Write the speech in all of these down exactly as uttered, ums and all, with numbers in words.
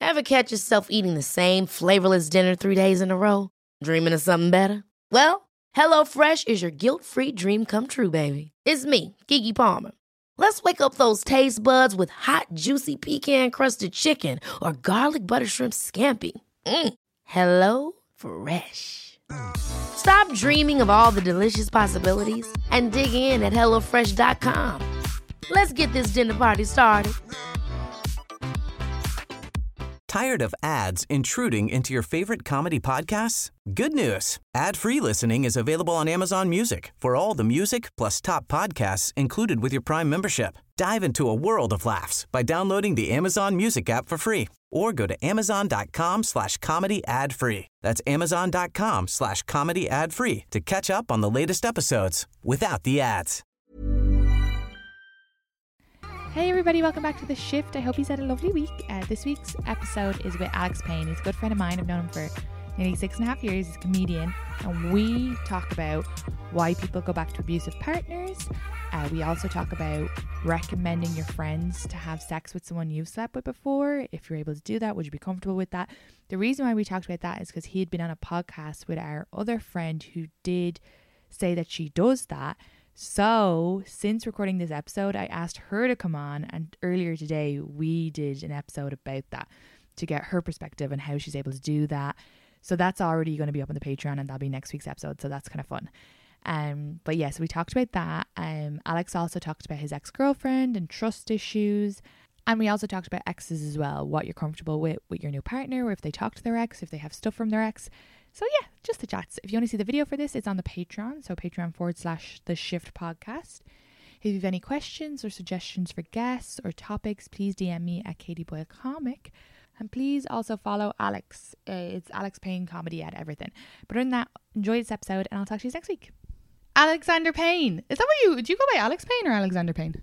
Ever catch yourself eating the same flavorless dinner three days in a row? Dreaming of something better? Well, HelloFresh is your guilt-free dream come true, baby. It's me, Keke Palmer. Let's wake up those taste buds with hot, juicy pecan-crusted chicken or garlic butter shrimp scampi. Mm. Hello Fresh. Stop dreaming of all the delicious possibilities and dig in at hello fresh dot com. Let's get this dinner party started. Tired of ads intruding into your favorite comedy podcasts? Good news. Ad-free listening is available on Amazon Music for all the music plus top podcasts included with your Prime membership. Dive into a world of laughs by downloading the Amazon Music app for free or go to amazon.com slash comedy ad free. That's amazon.com slash comedy ad free to catch up on the latest episodes without the ads. Hey everybody, welcome back to The Shift. I hope he's had a lovely week. Uh, this week's episode is with Alex Payne. He's a good friend of mine. I've known him for nearly six and a half years. He's a comedian. And we talk about why people go back to abusive partners. Uh, we also talk about recommending your friends to have sex with someone you've slept with before. If you're able to do that, would you be comfortable with that? The reason why we talked about that is because he had been on a podcast with our other friend who did say that she does that. So, since recording this episode, I asked her to come on, and earlier today we did an episode about that to get her perspective and how she's able to do that. So that's already going to be up on the Patreon, and that'll be next week's episode, so that's kind of fun. Um, but yes, yeah, so we talked about that. Um, Alex also talked about his ex-girlfriend and trust issues, and we also talked about exes as well, what you're comfortable with with your new partner, or if they talk to their ex, if they have stuff from their ex. So yeah, just the chats. If you want to see the video for this, it's on the Patreon. So Patreon forward slash The Shift Podcast. If you have any questions or suggestions for guests or topics, please D M me at Katie Boyle Comic. And please also follow Alex. Uh, it's Alex Payne Comedy at everything. But other than that, enjoy this episode and I'll talk to you next week. Alexander Payne. Is that what you, do you go by Alex Payne or Alexander Payne?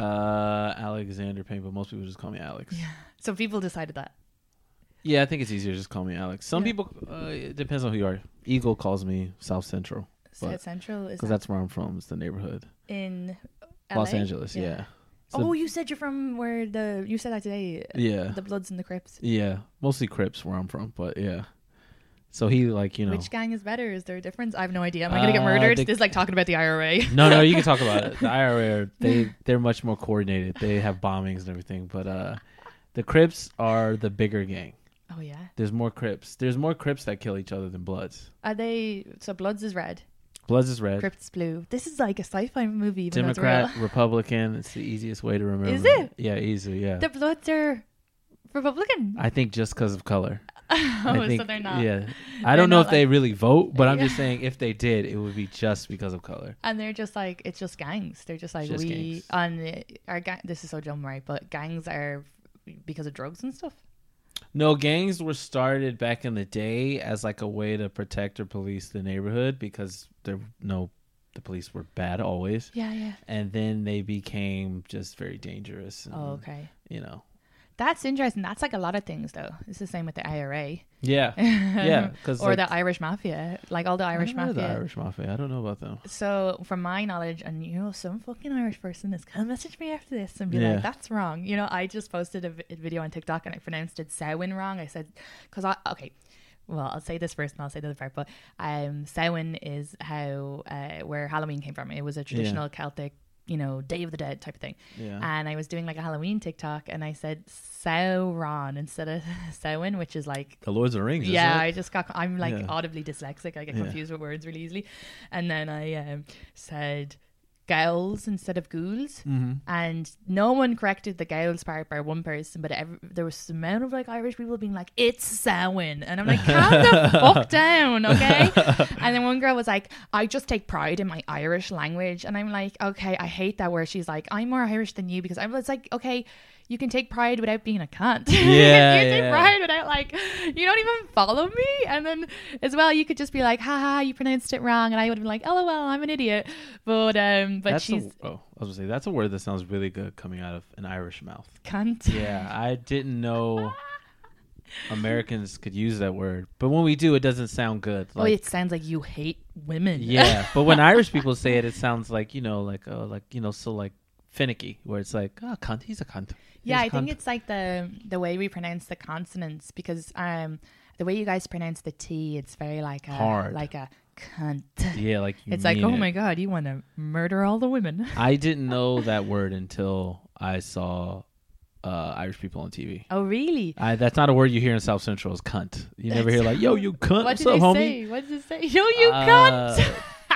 Uh, Alexander Payne, but most people just call me Alex. Yeah. So people decided that. Yeah, I think it's easier to just call me Alex. Some Yeah. people, uh, it depends on who you are. Eagle calls me South Central. South Central is because that that's where I'm from. It's the neighborhood. in L A? Los Angeles, yeah. So, Oh, you said you're from where the, you said that today. yeah. The Bloods and the Crips. Yeah, mostly Crips where I'm from, but yeah. So he like, you know. Which gang is better? Is there a difference? I have no idea. Am I going to get Uh, murdered? the- This is like talking about the I R A. No, no, you can talk about it. The I R A, are, they, they're much more coordinated. They have bombings and everything, but uh, the Crips are the bigger gang. Oh, yeah. There's more Crips. There's more Crips that kill each other than Bloods. Are they, so Bloods is red, Bloods is red. Crips blue. This is like a sci-fi movie. Even Democrat, though it's real. Republican. It's the easiest way to remember. Is it? Yeah, easy. Yeah. The Bloods are Republican. I think just because of color. Oh, I think, so they're not. Yeah. I don't know if not they like- really vote, but I'm Yeah. just saying if they did, it would be just because of color. And they're just like, it's just gangs. They're just like, Just we, gangs. on our gang, this is so dumb, right? But gangs are because of drugs and stuff. No, gangs were started back in the day as like a way to protect or police the neighborhood because there no the police were bad always. Yeah, yeah. And then they became just very dangerous. And, Oh, okay. You know. That's interesting. That's like a lot of things, though. It's the same with the I R A. Yeah. Yeah. Cause or like, the Irish Mafia. Like all the Irish I don't know Mafia. The Irish Mafia. I don't know about them. So, from my knowledge, and you know, some fucking Irish person is gonna message me after this and be Yeah. like, "That's wrong." You know, I just posted a, vi- a video on TikTok and I pronounced it Samhain wrong. I said, "Cause I okay." Well, I'll say this first and I'll say the other part. But um, Samhain is how uh, where Halloween came from. It was a traditional Yeah. Celtic, you know, Day of the Dead type of thing. Yeah. And I was doing like a Halloween TikTok and I said Sauron instead of Samhain, which is like The Lords of the Rings. yeah, Isn't I it? just got, I'm like Yeah. audibly dyslexic. I get Yeah. confused with words really easily. And then I um, said Gauls instead of ghouls. Mm-hmm. And no one corrected the Gauls part by one person, but every, there was some amount of like Irish people being like, it's Samhain. And I'm like, calm the fuck down, okay? And then one girl was like, I just take pride in my Irish language. And I'm like, okay, I hate that where she's like, I'm more Irish than you because I was like, okay, you can take pride without being a cunt. Yeah, you take yeah. pride without like, you don't even follow me. And then as well, you could just be like, haha, you pronounced it wrong. And I would have been like, lol, I'm an idiot. But um, but That's she's a, oh, I was gonna say that's a word that sounds really good coming out of an Irish mouth. cunt. Yeah, I didn't know Americans could use that word, but when we do, it doesn't sound good. Oh, Like, it sounds like you hate women. yeah, but when Irish people say it, it sounds like you know, like oh, like you know, so like finicky, where it's like, oh, cunt, he's a cunt. Yeah, He's I a think cunt. it's like the the way we pronounce the consonants, because um the way you guys pronounce the T, it's very like a Hard. like a cunt. Yeah, like you It's like, mean oh it. my god, you want to murder all the women. I didn't know that word until I saw uh, Irish people on T V. Oh really? I, that's not a word you hear in South Central. Is cunt. You never hear like, yo, you cunt. What What's did up, they homie? say? What did they say? Yo, you Uh, cunt.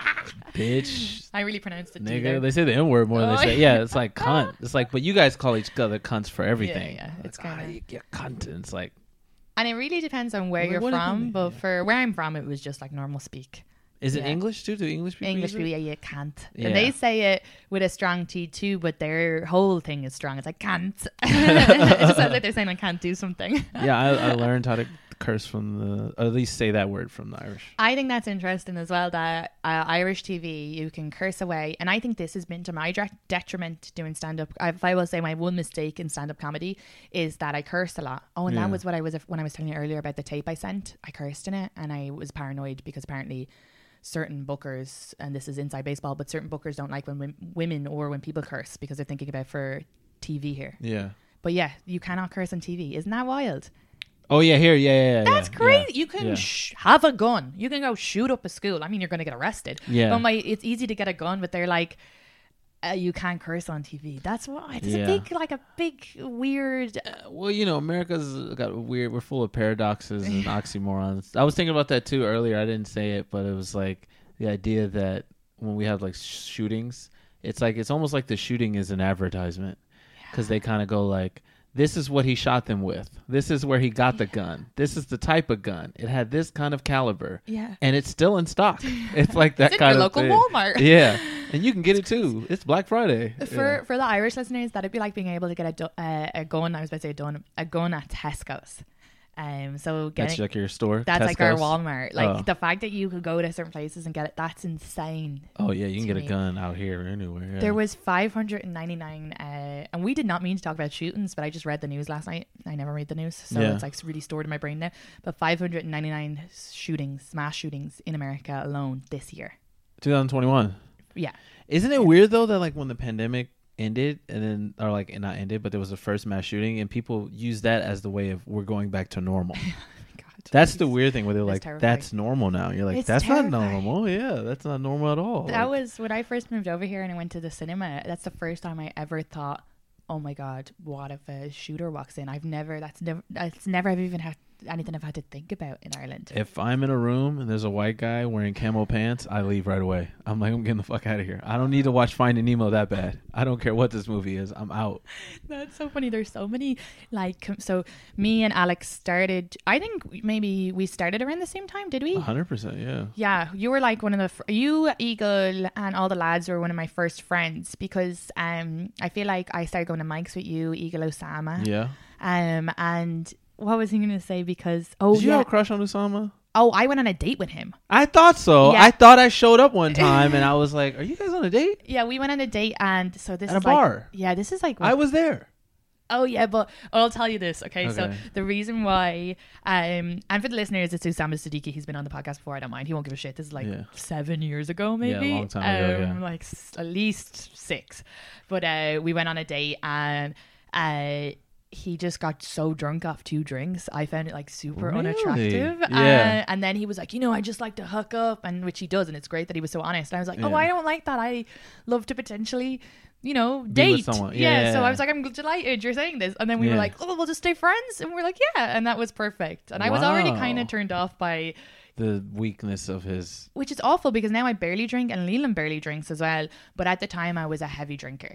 Bitch. I really pronounced it. Nigga, they say the N word more than Oh, they say. Yeah, it's like cunt. It's like, but you guys call each other cunts for everything. Yeah, yeah, Like, it's kinda- ah, you get cunt. And it's like, And it really depends on where Well, you're what does that from. mean? But Yeah. for where I'm from, it was just like normal speak. is it Yeah. English too? Do English people English use people, it? yeah, you can't. Yeah. And they say it with a strong T too, but their whole thing is strong. It's like can't. It just sounds like they're saying I can't do something. Yeah, I, I learned how to curse from the, or at least say that word from the Irish. I think that's interesting as well, that uh, Irish T V, you can curse away. And I think this has been to my dre- detriment doing stand-up. If I will say my one mistake in stand-up comedy is that I curse a lot. Oh, and Yeah. that was what I was, when I was telling you earlier about the tape I sent. I cursed in it and I was paranoid because apparently certain bookers, and this is inside baseball, but certain bookers don't like when wom- women or when people curse because they're thinking about for T V here. Yeah. But yeah, you cannot curse on T V. Isn't that wild? Oh yeah, here, yeah, yeah. yeah That's yeah, crazy. yeah. You can Yeah. sh- have a gun. You can go shoot up a school. I mean, you're going to get arrested. Yeah. But my, it's easy to get a gun, but they're like, uh, you can't curse on T V. That's why. It's Yeah. a big, like a big, weird. Uh, well, you know, America's got weird. We're full of paradoxes and oxymorons. I was thinking about that too earlier. I didn't say it, but it was like the idea that when we have like sh- shootings, it's like it's almost like the shooting is an advertisement because they kind of go like, this is what he shot them with. This is where he got the gun. This is the type of gun. It had this kind of caliber. Yeah. And it's still in stock. It's like that It's in kind your of local thing. Walmart. Yeah. And you can get it too. It's Black Friday. For Yeah. for the Irish listeners, that'd be like being able to get a, do- uh, a gun. I was about to say a gun, a gun at Tesco's. Um, so That's getting like your store. that's like our Tesco's? Walmart. Like Oh. the fact that you could go to certain places and get it, that's insane. Oh yeah, you can to get a me. gun out here anywhere. Yeah. There was five hundred ninety-nine, uh, and we did not mean to talk about shootings, but I just read the news last night. I never read the news, so Yeah. it's like really stored in my brain now. But five hundred ninety-nine shootings, mass shootings in America alone this year. twenty twenty-one. Yeah. Isn't it weird though that like when the pandemic ended and then or like not ended, but there was the first mass shooting and people use that as the way of we're going back to normal. God, That's the jeez. weird thing where they're That's like, terrifying. that's normal now. You're like, It's that's terrifying. not normal. Yeah, that's not normal at all. That Like, was when I first moved over here and I went to the cinema. That's the first time I ever thought, oh my God, what if a shooter walks in? I've never, that's never, that's never I've even had anything I've had to think about in Ireland. if I'm in a room and there's a white guy wearing camo pants, I leave right away. I'm like, I'm getting the fuck out of here. I don't need to watch Finding Nemo that bad. I don't care what this movie is. I'm out. That's so funny. There's so many, like, com- so me and Alex started, I think maybe we started around the same time, did we? one hundred percent, yeah. Yeah, you were like one of the fr- you, Eagle, and all the lads were one of my first friends because um I feel like I started going to Mike's with you, Eagle, Osama, Yeah. um and what was he going to say? Because oh Did you yeah, have a crush on Usama? oh I went on a date with him. I thought so. Yeah. I thought I showed up one time and I was like, are you guys on a date? Yeah, we went on a date, and so this At a is like, bar. yeah, this is like I was there. Oh yeah, but I'll tell you this. Okay, so Okay. the reason why, um, and for the listeners, it's Usama Siddiqui. He's been on the podcast before. I don't mind. He won't give a shit. This is like Yeah. seven years ago, maybe. Yeah, a long time ago, Um, yeah. Like s- at least six. But uh, we went on a date, and uh, he just got so drunk off two drinks. I found it like super Really? unattractive. Yeah. Uh, and then he was like, you know, I just like to hook up, and which he does, and it's great that he was so honest. And I was like, oh, Yeah. I don't like that. I love to potentially, you know, Be with date. someone. Yeah. So Yeah. I was like, I'm delighted you're saying this. And then we were Yeah. like, oh, we'll just stay friends. And we're like, yeah. And that was perfect. And I was already Wow. kind of turned off by, The weakness of his. which is awful because now I barely drink and Leland barely drinks as well. But at the time I was a heavy drinker.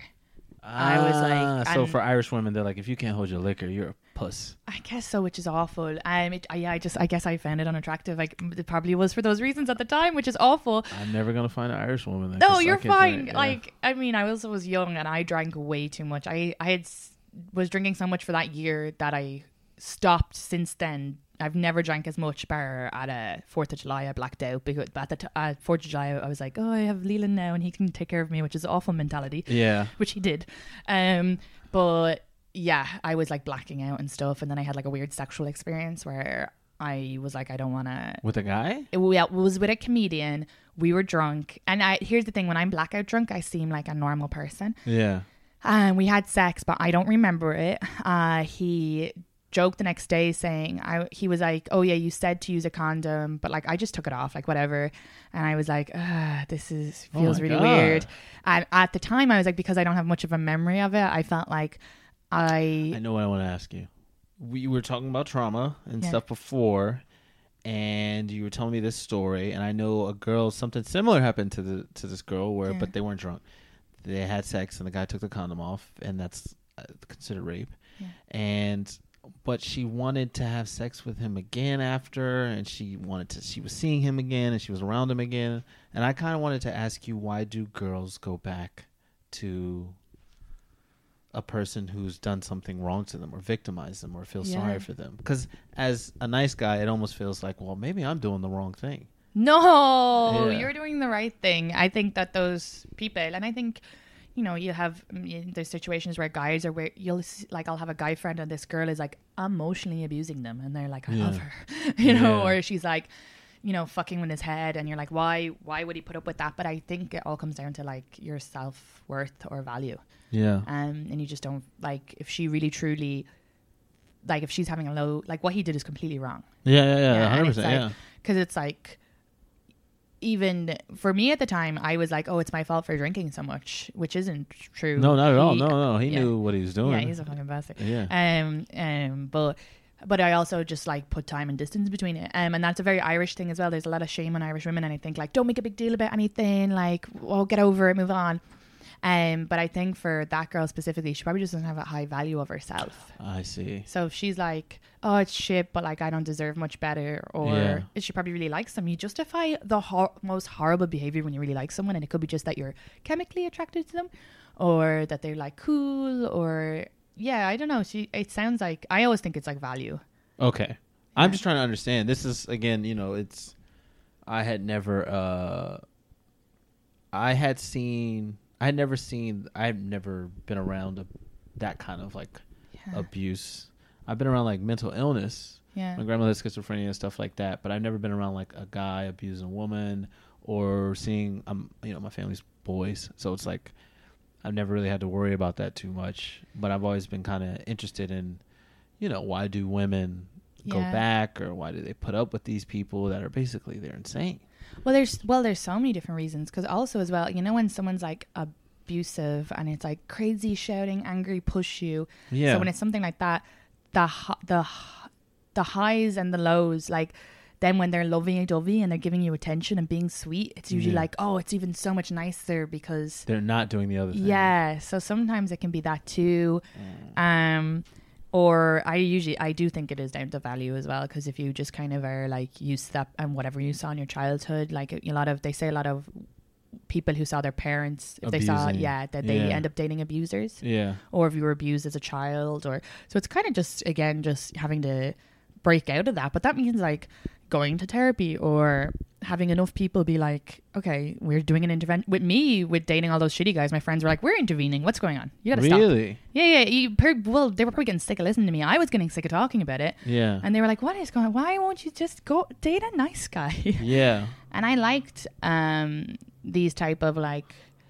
I was like- Ah, so and- for Irish women, they're like, if you can't hold your liquor, you're a puss. I guess so, which is awful. Um, it, I, yeah, I just, I guess I found it unattractive. Like it probably was for those reasons at the time, which is awful. I'm never gonna find an Irish woman. Then, No, 'cause I you're can't fine. drink, yeah. Like, I mean, I also was young and I drank way too much. I, I had s- was drinking so much for that year that I stopped since then. I've never drank as much bar at a Fourth of July. I blacked out because at the t- uh, Fourth of July I was like, oh, I have Leland now and he can take care of me, which is an awful mentality, yeah. which he did. Um, but yeah, I was like blacking out and stuff, and then I had like a weird sexual experience where I was like, I don't want to. With a guy? It wa- was with a comedian. We were drunk, and I here's the thing: when I'm blackout drunk, I seem like a normal person. Yeah. And we had sex, but I don't remember it. Uh, he joked the next day saying, I, he was like, oh yeah, you said to use a condom, but like I just took it off, like whatever. And I was like, this is feels oh really God. weird. And at the time I was like, because I don't have much of a memory of it, I felt like I... I know what I want to ask you. We were talking about trauma and Yeah. stuff before, and you were telling me this story, and I know a girl, something similar happened to the to this girl, where Yeah. but they weren't drunk. They had sex, and the guy took the condom off, and that's uh, considered rape. Yeah. And but she wanted to have sex with him again after, and she wanted to. She was seeing him again, and she was around him again. And I kind of wanted to ask you, why do girls go back to a person who's done something wrong to them or victimized them or feel Yeah. sorry for them? Because as a nice guy, it almost feels like, well, maybe I'm doing the wrong thing. No, Yeah. you're doing the right thing. I think that those people, and I think, you know, you have mm, there's situations where guys are where you'll s- like I'll have a guy friend and this girl is like emotionally abusing them, and they're like, I Yeah. love her, you know, Yeah. or she's like, you know, fucking with his head, and you're like, why, why would he put up with that? But I think it all comes down to like your self worth or value, Yeah. um, and you just don't like if she really truly, like if she's having a low, like what he did is completely wrong. Yeah, yeah, yeah, Yeah, one and hundred it's percent, like- yeah. Because it's like, even for me at the time, I was like, oh, it's my fault for drinking so much, which isn't true. No, not at all. He- No, no, he yeah. knew what he was doing. Yeah, he's a fucking bastard. Yeah. Um, um, but but I also just like put time and distance between it. Um, and that's a very Irish thing as well. There's a lot of shame on Irish women, and I think like, don't make a big deal about anything. Like, oh, get over it, move on. Um, but I think for that girl specifically, she probably just doesn't have a high value of herself. I see. So if she's like, oh, it's shit, but like I don't deserve much better, or Yeah. if she probably really likes them, you justify the hor- most horrible behavior when you really like someone, and it could be just that you're chemically attracted to them, or that they're like cool, or yeah, I don't know. She, it sounds like, I always think it's like value. Okay. I'm Yeah. just trying to understand. This is, again, you know, it's, I had never, uh, I had seen, I had never seen, I've never been around a, that kind of like Yeah. abuse. I've been around like mental illness. Yeah. My grandmother had schizophrenia and stuff like that, but I've never been around like a guy abusing a woman or seeing, um, you know, my family's boys. So it's like, I've never really had to worry about that too much, but I've always been kind of interested in, you know, why do women go Yeah. back, or why do they put up with these people that are basically, they're insane? Well, there's well, there's so many different reasons. Because also as well, you know, when someone's like abusive and it's like crazy, shouting, angry, push you. Yeah. So when it's something like that, the hi- the hi- the highs and the lows, like then when they're lovey-dovey and they're giving you attention and being sweet, it's usually Yeah. like, oh, it's even so much nicer because They're not doing the other thing. yeah. So sometimes it can be that too. Mm. Um, or I usually, I do think it is down to value as well. Because if you just kind of are like used to that and whatever you saw in your childhood, like a lot of, they say a lot of people who saw their parents, if they saw, Abusing. yeah, that they Yeah. end up dating abusers, Yeah. or if you were abused as a child, or so it's kind of just, again, just having to break out of that. But that means like going to therapy or having enough people be like, okay, we're doing an intervention. With me, with dating all those shitty guys, my friends were like, we're intervening, what's going on, you gotta stop. Really? Yeah, yeah. You, per, well, they were probably getting sick of listening to me. I was getting sick of talking about it. Yeah. And they were like, what is going on? Why won't you just go date a nice guy? Yeah. And I liked um, these type of like,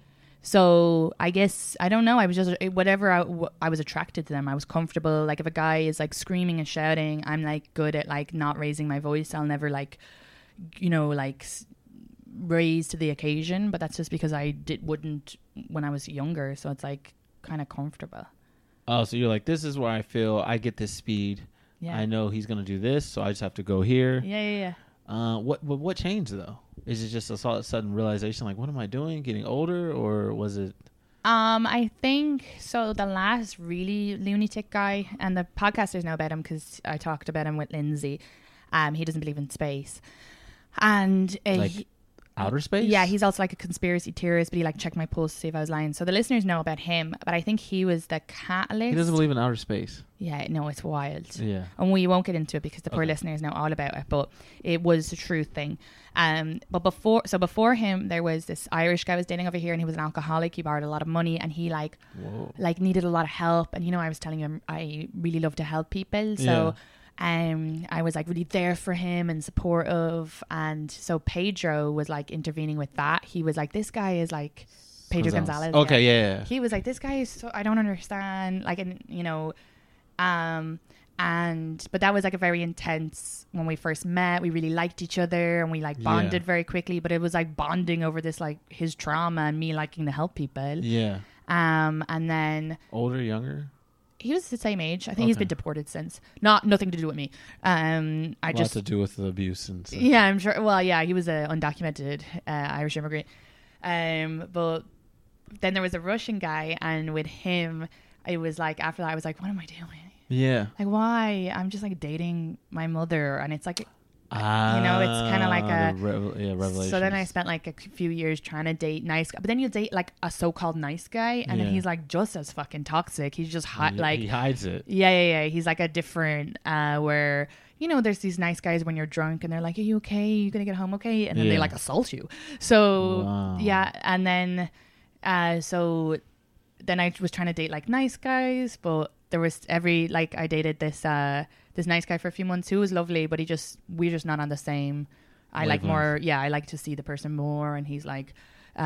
so I guess, I don't know. I was just, whatever, I, w- I was attracted to them. I was comfortable. Like if a guy is like screaming and shouting, I'm like good at like not raising my voice. I'll never like, you know, like s- raise to the occasion. But that's just because I did wouldn't when I was younger. So it's like kind of comfortable. Oh, so you're like, this is where I feel I get this speed. Yeah. I know he's going to do this, so I just have to go here. Yeah, yeah, yeah. Uh, what, what what changed though? Is it just a so- sudden realization, like, what am I doing? Getting older, or was it? Um, I think so. The last really lunatic guy, and the podcasters know about him because I talked about him with Lindsay. Um, he doesn't believe in space, and uh, Like he- outer space? yeah, he's also like a conspiracy theorist. But he like checked my pulse to see if I was lying. So the listeners know about him, but I think he was the catalyst. He doesn't believe in outer space. Yeah, no, it's wild. Yeah. And we won't get into it because the poor Okay. listeners know all about it, but it was a true thing. Um, but before, so before him, there was this Irish guy I was dating over here, and he was an alcoholic. He borrowed a lot of money, and he like, Whoa. like needed a lot of help. And you know, I was telling him I really love to help people, so um, I was like really there for him and supportive. And so Pedro was like intervening with that. He was like, this guy is like Pedro Gonzalez. Gonzalez. Okay, yeah. yeah, yeah. He was like, this guy is so, I don't understand. Like, and you know, um, and, but that was like a very intense, when we first met, we really liked each other and we like bonded Yeah. very quickly, but it was like bonding over this, like his trauma and me liking to help people. Yeah. Um, and then Older, younger? he was the same age. I think he's Okay. been deported since. Not, nothing to do with me. Um, I A lot just, to do with the abuse and stuff. yeah, I'm sure. Well, yeah, he was an undocumented uh, Irish immigrant. Um, but then there was a Russian guy, and with him, it was like, after that, I was like, what am I doing? Yeah. Like, why? I'm just like dating my mother, and it's like, Ah, you know, it's kinda like a- the revel- yeah, revelation. so then I spent like a few years trying to date nice guy, but then you date like a so-called nice guy, and then Yeah. he's like just as fucking toxic. He's just hot, He- like, he hides it. yeah, yeah, yeah. He's like a different, uh, where, you know, there's these nice guys when you're drunk and they're like, are you okay? You gonna get home okay? And then they Yeah. like assault you. So, Wow. yeah. And then, uh, so then I was trying to date like nice guys, but there was every, like, I dated this, uh, this nice guy for a few months who was lovely, but he just, we're just not on the same. I like Wavelength. more, yeah, I like to see the person more. And he's like,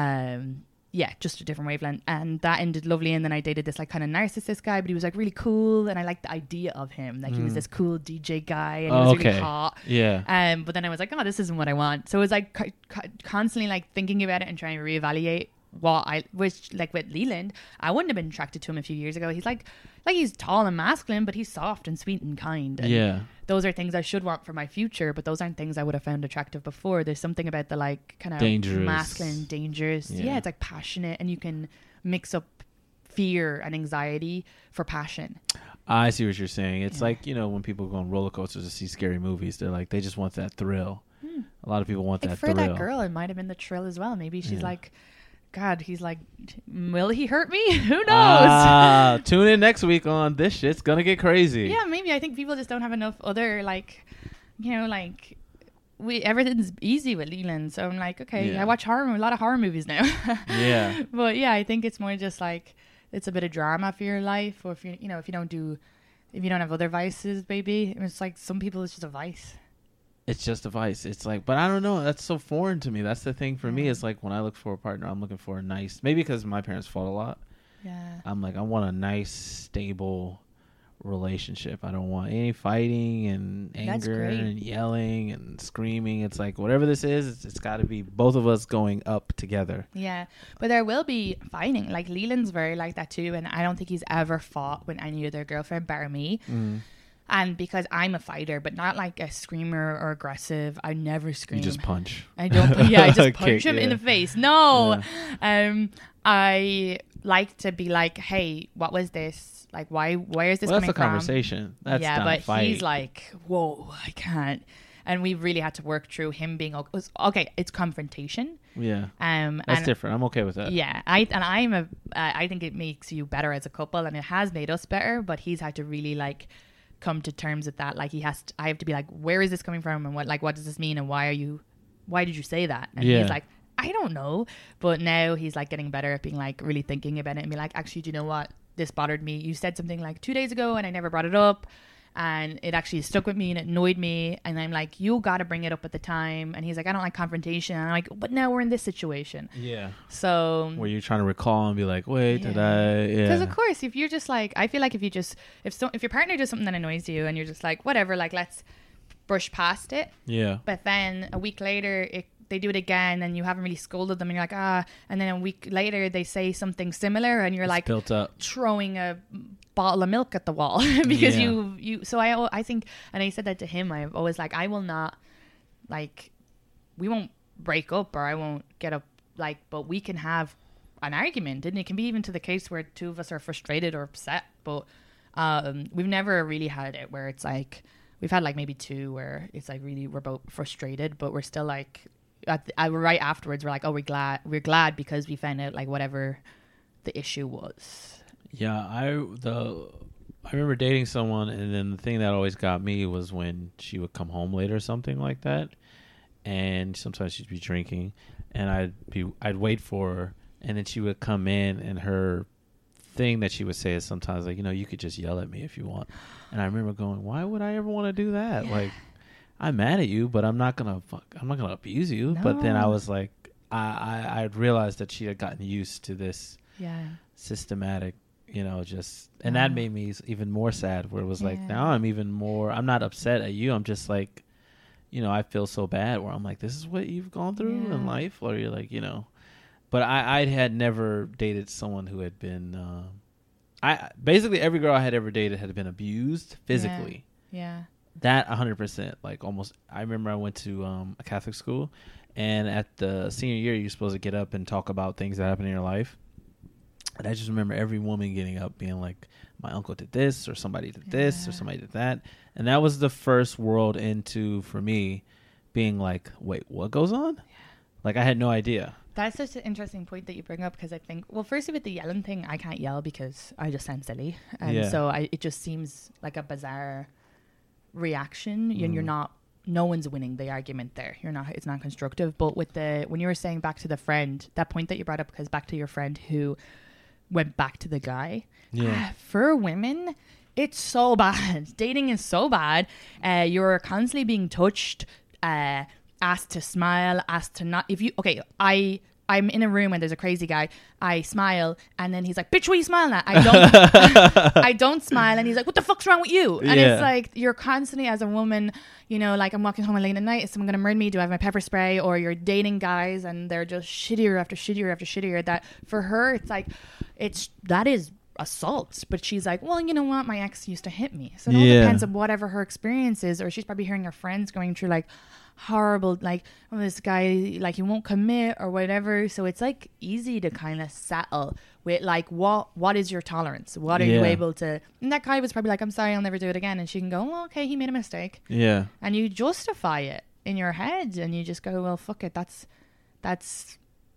um, yeah, just a different wavelength. And that ended lovely. And then I dated this like kind of narcissist guy, but he was like really cool. And I liked the idea of him. Like he was this cool D J guy, and he Oh, was okay. really hot. Yeah. Um, but then I was like, oh, this isn't what I want. So it was like co- co- constantly like thinking about it and trying to reevaluate what I, which like with Leland, I wouldn't have been attracted to him a few years ago. He's like, like he's tall and masculine, but he's soft and sweet and kind. And Yeah. those are things I should want for my future, but those aren't things I would have found attractive before. There's something about the like kind of Dangerous. masculine, dangerous. Yeah. Yeah. It's like passionate, and you can mix up fear and anxiety for passion. I see what you're saying. It's Yeah. like, you know, when people go on roller coasters to see scary movies, they're like, they just want that thrill. A lot of people want Like that for thrill. that girl, it might have been the thrill as well. Maybe she's Yeah. like, God, he's like, will he hurt me? Who knows? Ah, tune in next week on This Shit's Gonna Get Crazy. Yeah, maybe. I think people just don't have enough other, like, you know, like, we everything's easy with Leland. So I'm like, okay, Yeah. I watch horror, a lot of horror movies now. Yeah. But yeah, I think it's more just like, it's a bit of drama for your life. Or if you, you know, if you don't do, if you don't have other vices, baby, it's like some people it's just a vice. It's just a vice. It's like, but I don't know. That's so foreign to me. That's the thing for me. Yeah. It's like when I look for a partner, I'm looking for a nice, maybe because my parents fought a lot. Yeah. I'm like, I want a nice, stable relationship. I don't want any fighting and That's anger great. and yelling and screaming. It's like, whatever this is, it's, it's got to be both of us going up together. Yeah, but there will be fighting. Like Leland's very like that too, and I don't think he's ever fought with any other girlfriend bar me. Mm. And because I'm a fighter, but not like a screamer or aggressive, I never scream. You just punch. I don't. Yeah, I just punch Kick, him in yeah. the face. No, um, I like to be like, hey, what was this? Like, why? Where is this Well, coming that's a from? conversation. That's yeah, not but a fight. he's like, whoa, I can't. And we really had to work through him being o- was- okay. It's confrontation. yeah, Um, that's and different. I'm okay with that. yeah, I and I'm a. Uh, I think it makes you better as a couple, and it has made us better. But he's had to really like come to terms with that. Like he has. To, I have to be like, where is this coming from, and what like what does this mean, and why are you? Why did you say that? And Yeah. he's like, I don't know. But now he's like getting better at being like really thinking about it and be like, actually, do you know what? This bothered me. You said something like two days ago, and I never brought it up. And it actually stuck with me and it annoyed me. And I'm like, you got to bring it up at the time. And he's like, I don't like confrontation. And I'm like, but now we're in this situation. Yeah. So, Where you're trying to recall and be like, wait, did Yeah. I? Yeah. because of course, if you're just like, I feel like if you just, if so, if your partner does something that annoys you and you're just like, whatever, like, let's brush past it. Yeah. But then a week later, it, they do it again and you haven't really scolded them and you're like, ah, and then a week later they say something similar and you're It's like, built up. throwing a bottle of milk at the wall because Yeah. you you so I I think, and I said that to him, I've always like, I will not, like, we won't break up or I won't get up, like, but we can have an argument, and it can be even to the case where two of us are frustrated or upset, but um we've never really had it where it's like, we've had like maybe two where it's like really we're both frustrated, but we're still like at the, uh, right afterwards we're like, oh, we're glad we're glad because we found out like whatever the issue was. Yeah, I the I remember dating someone, and then the thing that always got me was when she would come home late or something like that, and sometimes she'd be drinking, and I'd be I'd wait for her, and then she would come in, and her thing that she would say is sometimes like, you know, you could just yell at me if you want, and I remember going, why would I ever want to do that? Yeah. Like, I'm mad at you, but I'm not gonna fuck, I'm not gonna abuse you. But then I No. was like, I, I I realized that she had gotten used to this Yeah. systematic, you know, just, and Wow. that made me s- even more sad, where it was like, Yeah. now I'm even more, I'm not upset at you. I'm just like, you know, I feel so bad where I'm like, this is what you've gone through in Yeah. life, or you're like, you know, but I, I had never dated someone who had been, uh, I basically every girl I had ever dated had been abused physically. Yeah. That one hundred percent. Like almost, I remember I went to um, a Catholic school, and at the senior year, you're supposed to get up and talk about things that happen in your life. And I just remember every woman getting up being like, my uncle did this, or somebody did this, or Yeah. somebody did that. And that was the first world into, for me, being like, wait, what goes on? Like, I had no idea. That's such an interesting point that you bring up, because I think, well, firstly with the yelling thing, I can't yell because I just sound silly. And Yeah. so I, it just seems like a bizarre reaction. And you're Mhm. not, no one's winning the argument there. You're not, it's not constructive. But with the, when you were saying back to the friend, that point that you brought up, because back to your friend who went back to the guy. Yeah. For women, it's so bad. Dating is so bad. Uh, you're constantly being touched, uh, asked to smile, asked to not. If you okay, I I'm in a room and there's a crazy guy. I smile and then he's like, "Bitch, what are you smiling at?" I don't. I don't smile and he's like, "What the fuck's wrong with you?" And Yeah. it's like you're constantly as a woman, you know, like I'm walking home late at night. Is someone gonna murder me? Do I have my pepper spray? Or you're dating guys and they're just shittier after shittier after shittier. That for her, it's like, it's that is assault. But she's like, well, you know what? My ex used to hit me. So it all Yeah. depends on whatever her experience is. Or she's probably hearing her friends going through like horrible, like, oh, this guy, like, he won't commit or whatever. So it's like easy to kind of settle with like, what what is your tolerance? What are you Yeah. able to? And that guy was probably like, I'm sorry, I'll never do it again. And she can go, well, okay, he made a mistake. Yeah. And you justify it in your head and you just go, well, fuck it. That's, that's,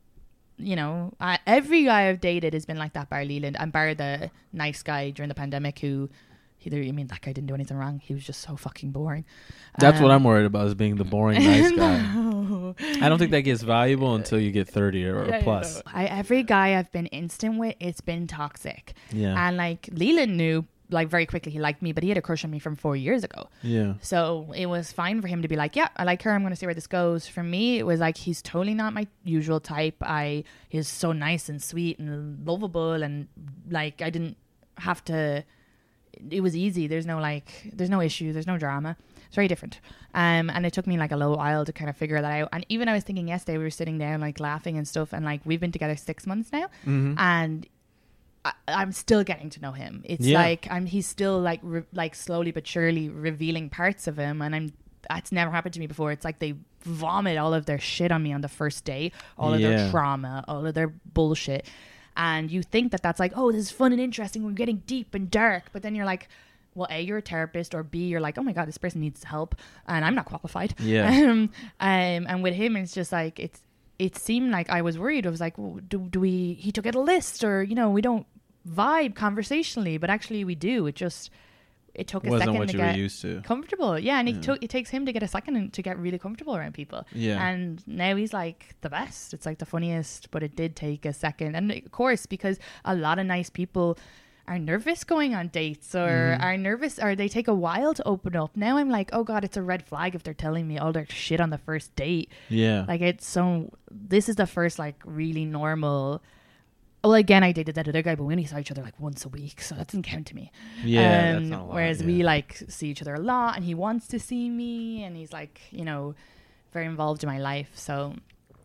you know, I, every guy I've dated has been like that, bar Leland, and bar the nice guy during the pandemic who, either, I mean, that guy didn't do anything wrong. He was just so fucking boring. That's what Um, I'm worried about, is being the boring nice guy. No. I don't think that gets valuable until you get thirty or, or Yeah, plus. no. I, every guy I've been instant with, it's been toxic. Yeah. And like Leland knew, like, very quickly he liked me, but he had a crush on me from four years ago. Yeah. So it was fine for him to be like, yeah, I like her. I'm going to see where this goes. For me, it was like, he's totally not my usual type. I, he's so nice and sweet and lovable. And like, I didn't have to, it was easy. There's no like, there's no issue. There's no drama. It's very different. Um, and it took me like a little while to kind of figure that out. And even I was thinking yesterday, we were sitting down like laughing and stuff. And like, we've been together six months now. Mm-hmm. And I, I'm still getting to know him. It's Yeah. like I'm he's still like re, like slowly but surely revealing parts of him, and I'm that's never happened to me before. It's like they vomit all of their shit on me on the first day, all of Yeah. their trauma, all of their bullshit, and you think that that's like, oh, this is fun and interesting. We're getting deep and dark, but then you're like, well, A, you're a therapist, or B, you're like, oh my god, this person needs help, and I'm not qualified. Yeah. um, um, and with him, it's just like it's. It seemed like I was worried. I was like, well, do do we? He took out a list, or you know, we don't vibe conversationally, but actually we do. It just it took a Wasn't second what to you were get used to. comfortable. Yeah, and Yeah. it took it takes him to get a second to get really comfortable around people. Yeah. And now he's like the best. It's like the funniest, but it did take a second. And of course, because a lot of nice people are nervous going on dates, or Mhm. are nervous, or they take a while to open up. Now I'm like, oh god, it's a red flag if they're telling me all their shit on the first date. Yeah. Like, it's so, this is the first like really normal. Well, again, I dated that other guy, but we only saw each other like once a week, so that doesn't count to me. yeah. Um, that's not a lot, whereas yeah. we like see each other a lot, and he wants to see me, and he's like, you know, very involved in my life. So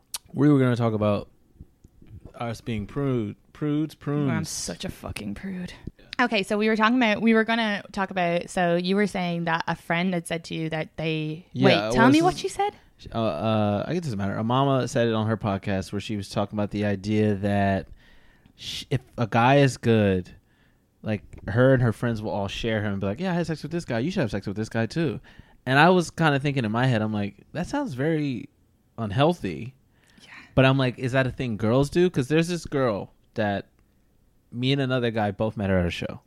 we were going to talk about us being prude, prudes, prunes. I'm such a fucking prude. Okay, so we were talking about, we were going to talk about, so you were saying that a friend had said to you that they, Yeah, wait, tell well, me this what is- she said. Uh, uh, I guess it doesn't matter. A mama said it on her podcast where she was talking about the idea that sh- if a guy is good, like her and her friends will all share him and be like, yeah, I had sex with this guy. You should have sex with this guy too. And I was kind of thinking in my head, I'm like, that sounds very unhealthy. Yeah. But I'm like, is that a thing girls do? Because there's this girl that me and another guy both met her at a show.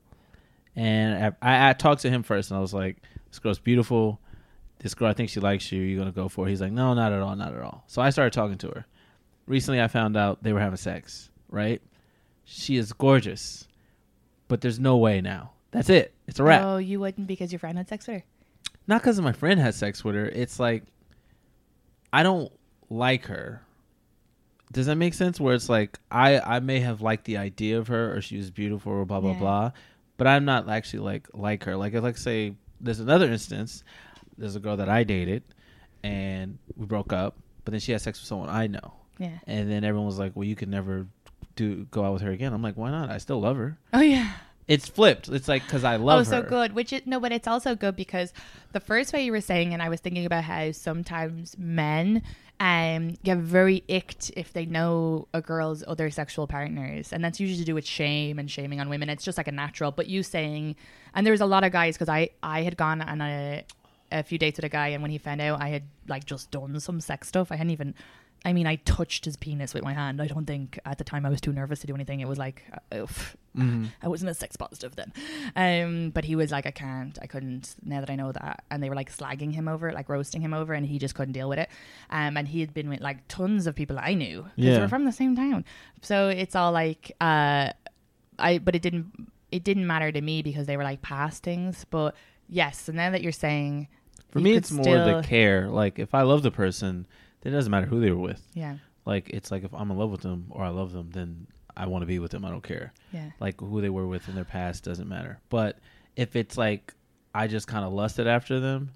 And I, I, I talked to him first, and I was like, this girl's beautiful. This girl, I think she likes you. You're going to go for it. He's like, no, not at all, not at all. So I started talking to her. Recently, I found out they were having sex, right? She is gorgeous, but there's no way now. That's it. It's a wrap. Oh, you wouldn't because your friend had sex with her? Not because my friend had sex with her. It's like, I don't like her. Does that make sense? Where it's like I I may have liked the idea of her, or she was beautiful, or blah blah Yeah. blah, but I'm not actually like like her. Like if like say there's another instance. There's a girl that I dated, and we broke up, but then she had sex with someone I know, Yeah. and then everyone was like, "Well, you could never do go out with her again." I'm like, "Why not? I still love her." Oh yeah. It's flipped. It's like because I love oh, so her. good. Which is no, but it's also good because the first way you were saying, and I was thinking about how sometimes men um get very icked if they know a girl's other sexual partners, and that's usually to do with shame and shaming on women. It's just like a natural. But you saying, and there's a lot of guys because I I had gone on a a few dates with a guy, and when he found out I had like just done some sex stuff, I hadn't even. I mean, I touched his penis with my hand. I don't think at the time I was too nervous to do anything. It was like, uh, oof. Mm-hmm. I wasn't a sex positive then. Um, but he was like, I can't, I couldn't, now that I know that. And they were like slagging him over it, like roasting him over, and he just couldn't deal with it. Um, and he had been with like tons of people I knew because Yeah. they were from the same town. So it's all like, uh, I, but it didn't, it didn't matter to me because they were like past things. But yes, so now that you're saying, For you me, could it's more still- the care. Like if I love the person, then it doesn't matter who they were with. Yeah, Like it's like if I'm in love with them or I love them, then I want to be with them. I don't care. yeah. Like who they were with in their past doesn't matter. But if it's like I just kind of lusted after them,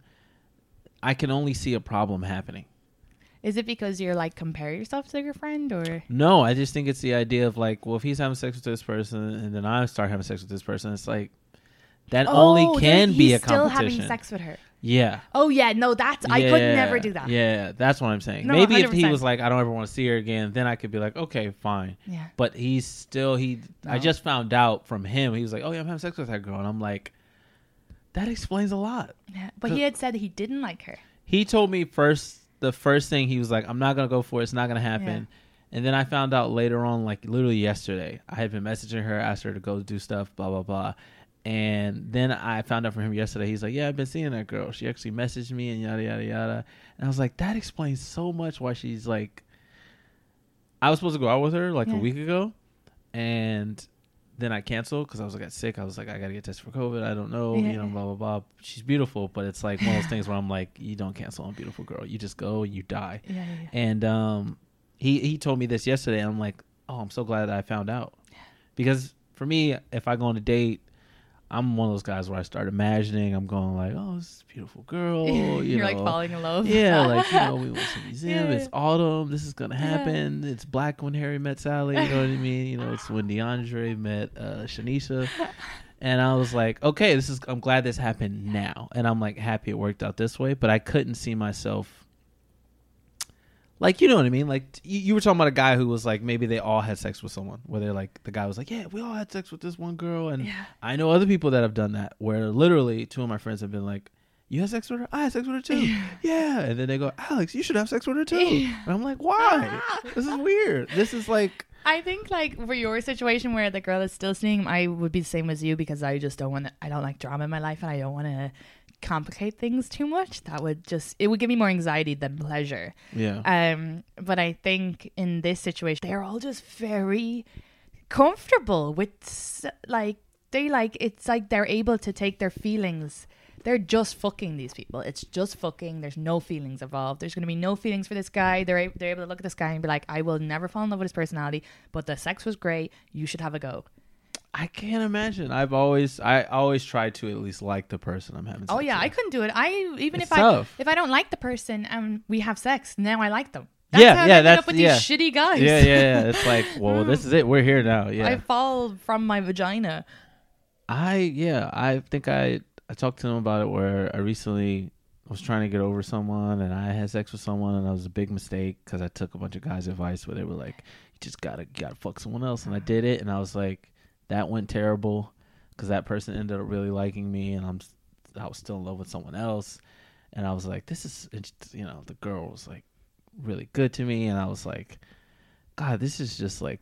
I can only see a problem happening. Is it because you're like compare yourself to your friend or? No, I just think it's the idea of like, well, if he's having sex with this person and then I start having sex with this person, it's like that only Oh, can he's be a still competition. having sex with her. Yeah. Oh yeah, no, that's I could Yeah, never do that. Yeah, that's what I'm saying. No, Maybe one if hundred he percent. was like, I don't ever want to see her again, then I could be like, okay, fine. Yeah. But he's still he. I No. just found out from him. He was like, oh yeah, I'm having sex with that girl, and I'm like, that explains a lot. Yeah, but he had said he didn't like her. He told me first. The first thing he was like, I'm not gonna go for it. It's not gonna happen. And then I found out later on, like literally yesterday, I had been messaging her, asked her to go do stuff, blah blah blah. And then I found out from him yesterday. He's like, yeah, I've been seeing that girl. She actually messaged me and yada yada yada. And I was like, that explains so much why she's like. I was supposed to go out with her like Yeah. a week ago, and then I canceled because I was like, I got sick. I was like, I gotta get tested for COVID. I don't know, Yeah. you know, blah blah blah. She's beautiful, but it's like one of those things where I'm like, you don't cancel on a beautiful girl. You just go and you die. Yeah, yeah, yeah. And um, he he told me this yesterday, and I'm like, oh, I'm so glad that I found out. Because for me, if I go on a date, I'm one of those guys where I start imagining. I'm going like, oh, this is a beautiful girl. You You're know. like falling in love. Yeah, like, you know, we went to the museum. Yeah. It's autumn. This is going to Yeah. happen. It's black when Harry met Sally. You know what I mean? You know, it's when DeAndre met uh, Shanisha. And I was like, okay, this is, I'm glad this happened now. And I'm like happy it worked out this way. But I couldn't see myself. Like, you know what I mean? Like, you, you were talking about a guy who was like, maybe they all had sex with someone. Where they're like, the guy was like, yeah, we all had sex with this one girl. And Yeah. I know other people that have done that. Where literally two of my friends have been like, you had sex with her? I had sex with her too. Yeah. And then they go, Alex, you should have sex with her too. And I'm like, why? This is weird. This is like, I think like for your situation where the girl is still seeing him, I would be the same as you because I just don't want to, I don't like drama in my life and I don't want to complicate things too much. That would just, it would give me more anxiety than pleasure. yeah. Um, but I think in this situation, they're all just very comfortable with s- like, they like, it's like they're able to take their feelings. They're just fucking these people. It's just fucking. There's no feelings involved. There's going to be no feelings for this guy. They're, a- they're able to look at this guy and be like, I will never fall in love with his personality, but the sex was great. You should have a go. I can't imagine. I've always, I always try to at least like the person I'm having sex Oh yeah, with. I couldn't do it. I even It's if tough. I if I don't like the person and we have sex, now I like them. That's Yeah, how I yeah, ended that's- up with yeah. these shitty guys. Yeah, yeah, yeah. It's like, well, this is it. We're here now. Yeah. I fall from my vagina. I yeah, I think I I talked to him about it where I recently was trying to get over someone and I had sex with someone and that was a big mistake because I took a bunch of guys' advice where they were like, you just gotta you gotta fuck someone else, and I did it and I was like, that went terrible because that person ended up really liking me and I'm I was still in love with someone else, and I was like, this is, you know, the girl was like really good to me and I was like, God, this is just like,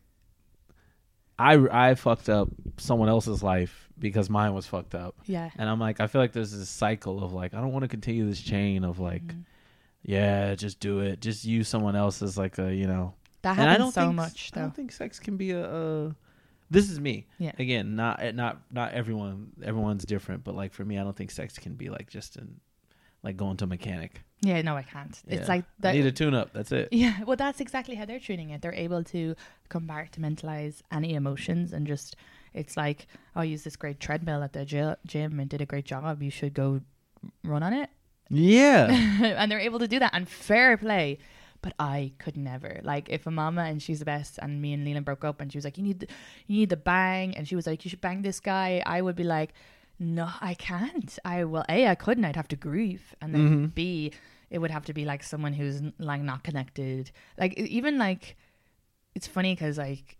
I, I fucked up someone else's life because mine was fucked up. Yeah. And I'm like, I feel like there's this cycle of like, I don't want to continue this chain of like, Mm-hmm. yeah, just do it. Just use someone else as like a, you know. That And I happens don't so think, much I though. don't think sex can be a, a this is me. Yeah. Again, not not not everyone everyone's different, but like for me, I don't think sex can be like just an like going to a mechanic. Yeah, no, I can't. It's Yeah. like I that. need a tune-up. That's it. Yeah, well, that's exactly how they're treating it. They're able to compartmentalize any emotions and just, it's like, oh, I used this great treadmill at the gy- gym and did a great job. You should go run on it. Yeah. And they're able to do that, and fair play. But I could never. Like, if a mama and she's the best, and me and Leland broke up, and she was like, you need the, you need the bang, and she was like, you should bang this guy, I would be like, no, I can't. I well, A, I couldn't. I'd have to grieve, and then Mm-hmm. B, it would have to be like someone who's like not connected. Like, even like, it's funny because like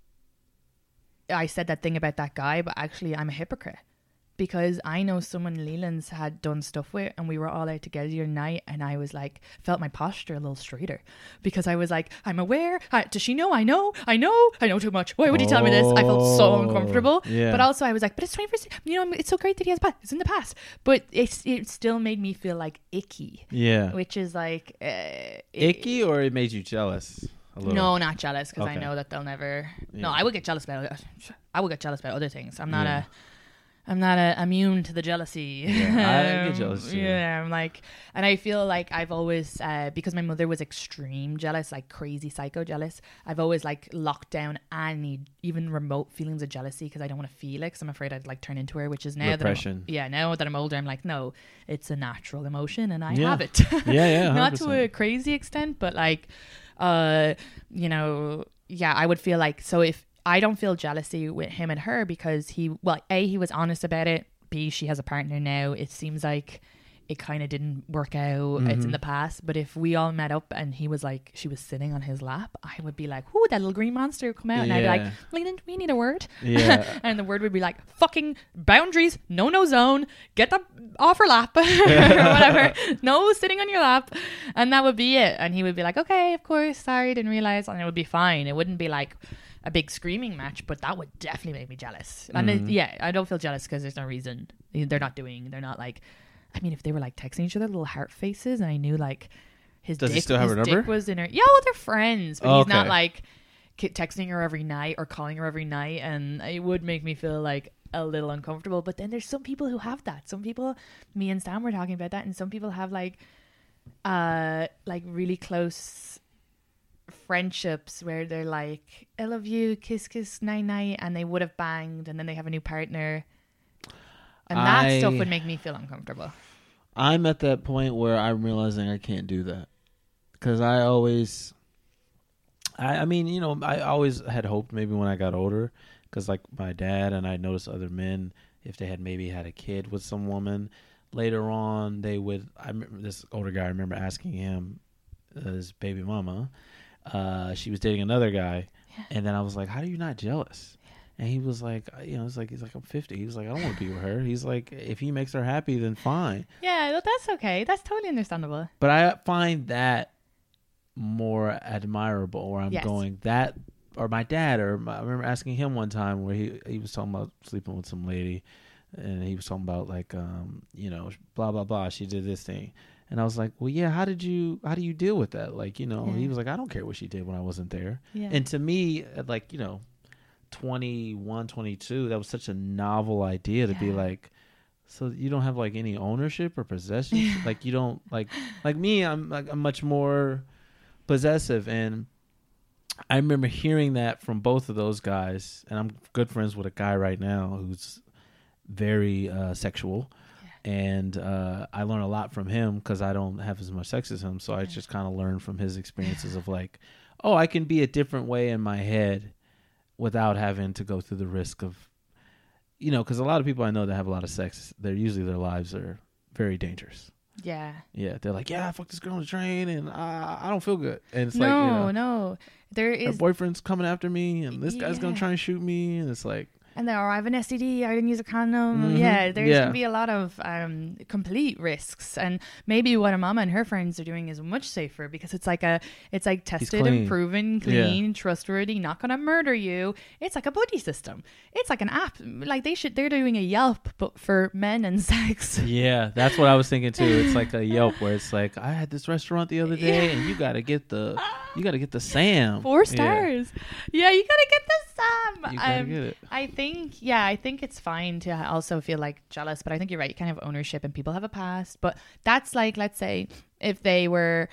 I said that thing about that guy, but actually I'm a hypocrite. Because I know someone Leland's had done stuff with, and we were all out together the other night, and I was like, felt my posture a little straighter, because I was like, I'm aware. I, does she know? I know. I know. I know too much. Why would he tell me this? I felt so Oh, uncomfortable. yeah. But also I was like, but it's twenty-first. You know, it's so great that he has past. It's in the past. But it's, it still made me feel like icky, Yeah. which is like uh, Icky, or it made you jealous a little? No, not jealous, because I Okay. know that they'll never. No, Yeah. I would get jealous about. I would get jealous about other things. I'm not Yeah. a. I'm not a, immune to the jealousy. Yeah, I get jealous too. Yeah, I'm like, and I feel like I've always, uh, because my mother was extreme jealous, like crazy psycho jealous. I've always like locked down any even remote feelings of jealousy, because I don't want to feel it, because I'm afraid I'd like turn into her. Which is now Repression. that I'm, yeah, now that I'm older, I'm like, no, it's a natural emotion, and I Yeah. have it. Yeah, yeah, Not to one hundred percent. a crazy extent, but like, uh, you know, yeah, I would feel like, so if I don't feel jealousy with him and her, because he, well, A, he was honest about it. B, she has a partner now. It seems like it kind of didn't work out. Mm-hmm. It's in the past. But if we all met up and he was like, she was sitting on his lap, I would be like, "Ooh, that little green monster would come out." And I'd be like, Yeah. "Leland, we need a word." Yeah. And the word would be like, fucking boundaries, no, no zone, get that off her lap, or whatever. No sitting on your lap. And that would be it. And he would be like, okay, of course, sorry, didn't realize. And it would be fine. It wouldn't be like a big screaming match, but that would definitely make me jealous. And it, yeah, I don't feel jealous because there's no reason. They're not doing, they're not like, I mean, if they were like texting each other, little heart faces, and I knew like his Does dick, he still have his her dick number? was in her. Yeah, well, they're friends, but he's not Okay. like ki- texting her every night or calling her every night, and it would make me feel like a little uncomfortable. But then there's some people who have that. Some people, me and Stan were talking about that, and some people have like, uh, like really close friendships where they're like, I love you, kiss kiss night night, and they would have banged, and then they have a new partner, and that I- stuff would make me feel uncomfortable. I'm at that point where I'm realizing I can't do that, because I always, I, I mean, you know, I always had hoped maybe when I got older, because like my dad and I noticed other men, if they had maybe had a kid with some woman, later on they would. I remember this older guy. I remember asking him, uh, his baby mama, uh, she was dating another guy, Yeah. and then I was like, "How are you not jealous?" And he was like, you know, it's like he's like, I'm fifty. He was like, I don't want to be with her. He's like, if he makes her happy, then fine. Yeah, well, that's okay. That's totally understandable. But I find that more admirable, where I'm Yes. going that, or my dad, or my, I remember asking him one time where he he was talking about sleeping with some lady, and he was talking about like, um, you know, blah blah blah. She did this thing, and I was like, well, yeah. How did you how do you deal with that? Like, you know, Yeah. he was like, I don't care what she did when I wasn't there. Yeah. And to me, at like, you know, twenty-one, twenty-two, that was such a novel idea to be Yeah. like, so you don't have like any ownership or possession. Like you don't like like me. I'm like I'm much more possessive, and I remember hearing that from both of those guys. And I'm good friends with a guy right now who's very uh, sexual, and uh, I learn a lot from him because I don't have as much sex as him. So I just kind of learn from his experiences of like, oh, I can be a different way in my head without having to go through the risk of, you know, because a lot of people I know that have a lot of sex, they're usually their lives are very dangerous. Yeah. Yeah, they're like, yeah, I fucked this girl on the train, and uh, I don't feel good. And it's no, like, you know, no. There her is, boyfriend's coming after me, and this guy's gonna Yeah. try and shoot me, and it's like, and there, or I have an S T D, I didn't use a condom. Mhm. Yeah, there's Yeah. going to be a lot of um, complete risks. And maybe what a mama and her friends are doing is much safer, because it's like a, it's like tested clean. and proven, Yeah. clean, trustworthy, not going to murder you. It's like a buddy system. It's like an app. Like they should, they're doing a Yelp, but for men and sex. yeah, that's what I was thinking too. It's like a Yelp where it's like, I had this restaurant the other day, Yeah. and you gotta get the, you gotta get the Sam Four Yeah. stars. Yeah, you got to get this. awesome. You gotta Um, get it. I think, yeah, I think it's fine to also feel like jealous, but I think you're right. You kind of have ownership and people have a past. But that's like, let's say if they were,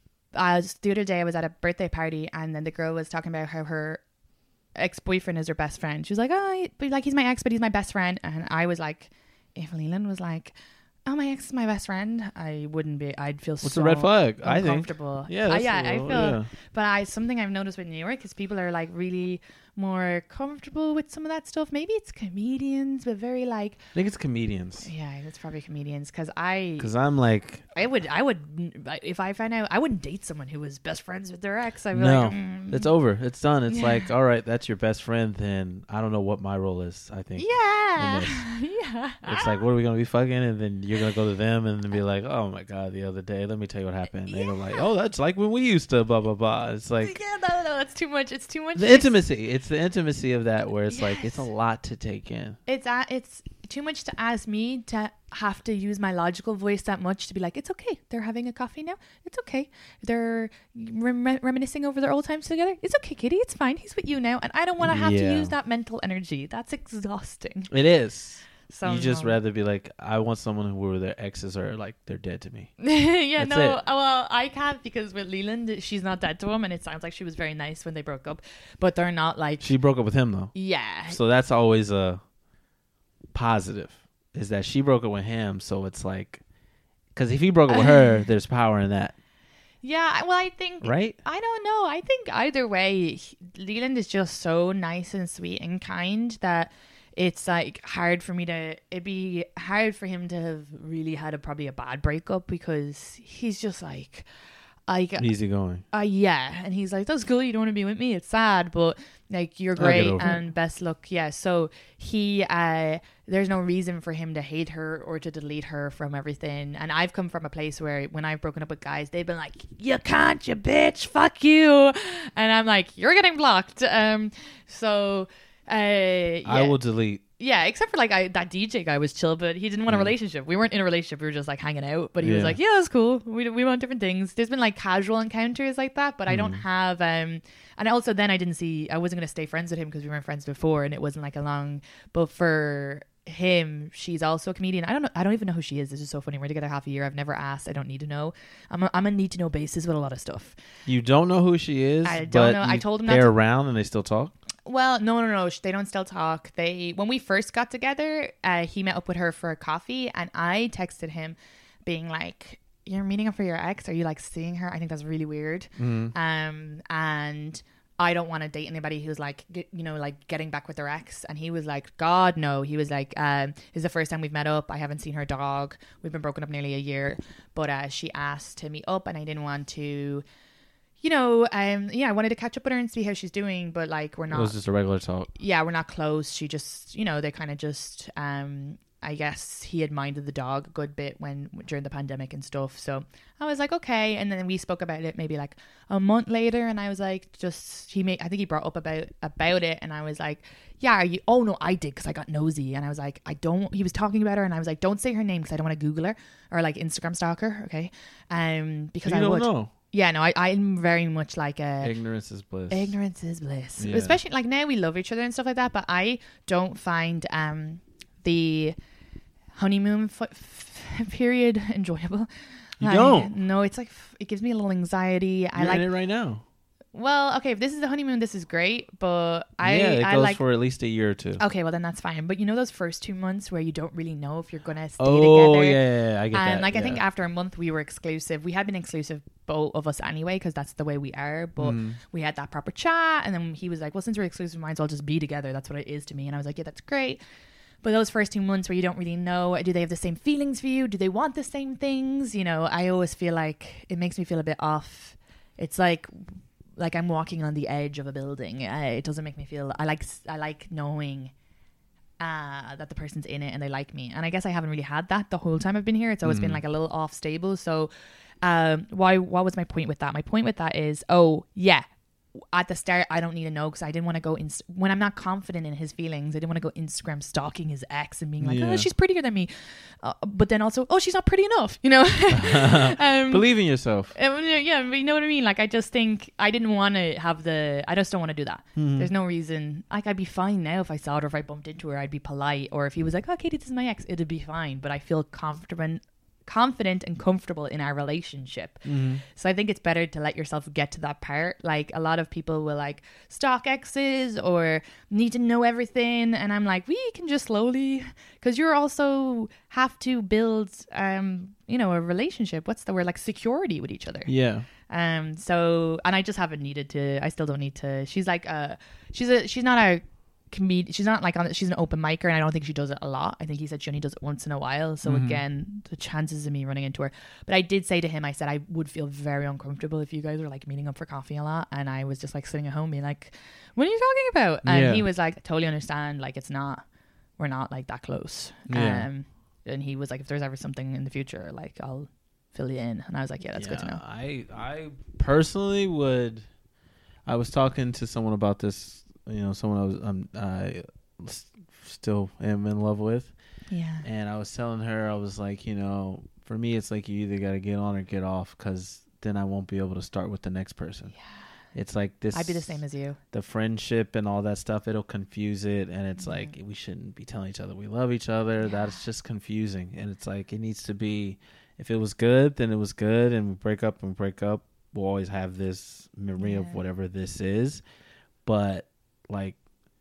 uh, the other day I was at a birthday party and then the girl was talking about how her ex-boyfriend is her best friend. She was like, oh, but like he's my ex, but he's my best friend. And I was like, if Leland was like, oh, my ex is my best friend, I wouldn't be, I'd feel What's so a red flag? I think. uncomfortable. Yeah, Uh, that's yeah, a I little- feel, yeah. but I, something I've noticed with New York is people are like really more comfortable with some of that stuff. Maybe it's comedians, but very like, I think it's comedians. yeah, it's probably comedians. Cause I, Because I'm like, I would, I would, if I found out, I wouldn't date someone who was best friends with their ex. I'd be no, like, mm. it's over. It's done. It's Yeah. like, all right, that's your best friend. Then I don't know what my role is. I think. yeah, in yeah. It's like, what are we gonna be fucking? And then you're gonna go to them and then be like, oh my god, the other day, let me tell you what happened. They're like, oh, that's like when we used to blah blah blah. It's like yeah, no, no, it's too much. It's too much. the intimacy. It's the intimacy of that where it's like it's a Yes. lot to take in. It's uh, it's too much to ask me to have to use my logical voice that much to be like, it's okay. They're having a coffee now. It's okay. They're rem- reminiscing over their old times together. It's okay, Kitty. It's fine. He's with you now, and I don't want to have Yeah. to use that mental energy. That's exhausting. It is. So you just no. rather be like, I want someone who their exes are like they're dead to me. yeah, That's no. it. Well, I can't because with Leland, she's not dead to him, and it sounds like she was very nice when they broke up, but they're not like. She broke up with him though, yeah. so that's always a positive. Is that she broke up with him? So it's like, because if he broke up with her, there's power in that, Yeah. Well, I think. right? I don't know. I think either way, he- Leland is just so nice and sweet and kind that it's like hard for me to, it'd be hard for him to have really had a probably a bad breakup because he's just like, like, Easy going. uh, yeah. And he's like, that's cool. You don't want to be with me. It's sad, but like, you're I'll get great over it. and best luck. Yeah. So he, uh, there's no reason for him to hate her or to delete her from everything. And I've come from a place where when I've broken up with guys, they've been like, you can't, you bitch, fuck you. And I'm like, you're getting blocked. Um, so, uh, yeah. I will delete. Yeah, except for like I, that D J guy was chill, but he didn't want a relationship. We weren't in a relationship. We were just like hanging out. But he was Yeah. like, yeah, that's cool. We we want different things. There's been like casual encounters like that, but I don't have. um And also then I didn't see. I wasn't gonna stay friends with him because we weren't friends before, and it wasn't like a long. But for him, she's also a comedian. I don't know. I don't even know who she is. This is so funny. We're together half a year. I've never asked. I don't need to know. I'm a, I'm a need to know basis with a lot of stuff. You don't know who she is. I don't but know. I you- told him not they're to- around and they still talk. Well, no, no, no. sh- They don't still talk. They when we first got together, uh, he met up with her for a coffee, and I texted him, being like, "You're meeting up for your ex? Are you like seeing her? I think that's really weird." Um, and I don't want to date anybody who's like, get, you know, like getting back with their ex. And he was like, God, no. He was like, um, this is the first time we've met up. I haven't seen her dog. We've been broken up nearly a year, but uh, she asked to meet up, and I didn't want to. You know, um, yeah, I wanted to catch up with her and see how she's doing, but like we're It not. was just a regular talk. Yeah, we're not close. She just, you know, they kind of just. Um, I guess he had minded the dog a good bit when during the pandemic and stuff. So I was like, okay. And then we spoke about it maybe like a month later, and I was like, just he made. I think he brought up about about it, and I was like, yeah, are you? Oh no, I did because I got nosy, and I was like, I don't. He was talking about her, and I was like, don't say her name because I don't want to Google her or like Instagram stalk her, okay? Um, because You I don't would. know. Yeah, no, I, I'm very much like a Ignorance is bliss. ignorance is bliss. Yeah. Especially like now we love each other and stuff like that, but I don't find um the honeymoon f- f- period enjoyable. You I- don't? No, it's like f- it gives me a little anxiety. I You're like. in it right now. Well, okay, if this is the honeymoon, this is great, but I yeah, it I goes like. for at least a year or two. Okay, well then that's fine. But you know those first two months where you don't really know if you're gonna stay Oh together. yeah, yeah, yeah, I get And that. like I yeah. think after a month we were exclusive. We had been exclusive both of us anyway because that's the way we are. But Mm. we had that proper chat, and then he was like, "Well, since we're exclusive, might as well just be together. That's what it is to me." And I was like, "Yeah, that's great." But those first two months where you don't really know, do they have the same feelings for you? Do they want the same things? You know, I always feel like it makes me feel a bit off. It's like like I'm walking on the edge of a building. Uh, it doesn't make me feel. I like I like knowing. Uh, that the person's in it and they like me, and I guess I haven't really had that the whole time I've been here. It's always been like a little off stable. So, um, why? What was my point with that? My point with that is, oh yeah, at the start, I don't need to know because I didn't want to go inst- when I'm not confident in his feelings. I didn't want to go Instagram stalking his ex and being like, Yeah. oh, she's prettier than me, uh, but then also, oh, she's not pretty enough, you know. um, Believe in yourself. um, yeah, but you know what I mean. Like, I just think I didn't want to have the. I just don't want to do that. Mm-hmm. There's no reason. Like, I'd be fine now if I saw it or if I bumped into her. I'd be polite, or if he was like, oh, Katie, this is my ex, it'd be fine. But I feel confident. confident and comfortable in our relationship. Mm-hmm. So I think it's better to let yourself get to that part. Like, a lot of people will like stalk exes or need to know everything, and I'm like, we can just slowly, because you're also have to build um you know a relationship, what's the word, like security with each other. Yeah. Um so, and I just haven't needed to. I still don't need to. She's like uh she's a she's not a comedian. She's not like on. She's an open micer, and I don't think she does it a lot. I think he said she only does it once in a while. So Mm-hmm. again, the chances of me running into her. But I did say to him, I said I would feel very uncomfortable if you guys were like meeting up for coffee a lot, and I was just like sitting at home being like, "What are you talking about?" And Yeah. he was like, "I totally understand. Like, it's not. We're not like that close." Yeah. Um, and he was like, "If there's ever something in the future, like I'll fill you in." And I was like, "Yeah, that's good to Yeah, know." I I personally would. I was talking to someone about this. You know, someone I was um I s- still am in love with, Yeah. and I was telling her, I was like, you know, for me, it's like you either got to get on or get off, because then I won't be able to start with the next person. Yeah. It's like this. I'd be the same as you. The friendship and all that stuff, it'll confuse it, and it's Mhm. like we shouldn't be telling each other we love each other. Yeah. That's just confusing, and it's like it needs to be. If it was good, then it was good, and we break up and break up. We'll always have this memory of Yeah. whatever this is, but like,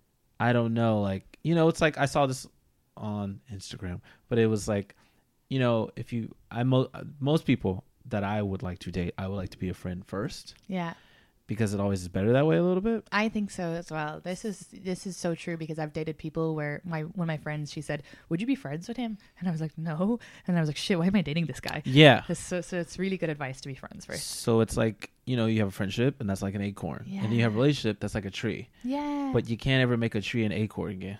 I don't know, like, you know, it's like I saw this on Instagram, but it was like, you know, if you, I mo- most people that I would like to date, I would like to be a friend first, Yeah. because it always is better that way a little bit. I think so as well. This is this is so true, because I've dated people where my one of my friends, she said, "Would you be friends with him?" And I was like, "No." And I was like, "Shit, why am I dating this guy?" Yeah. This- So, so it's really good advice to be friends first. So it's like, you know, you have a friendship, and that's like an acorn, and you have a Yeah. relationship that's like a tree, Yeah. but you can't ever make a tree an acorn again.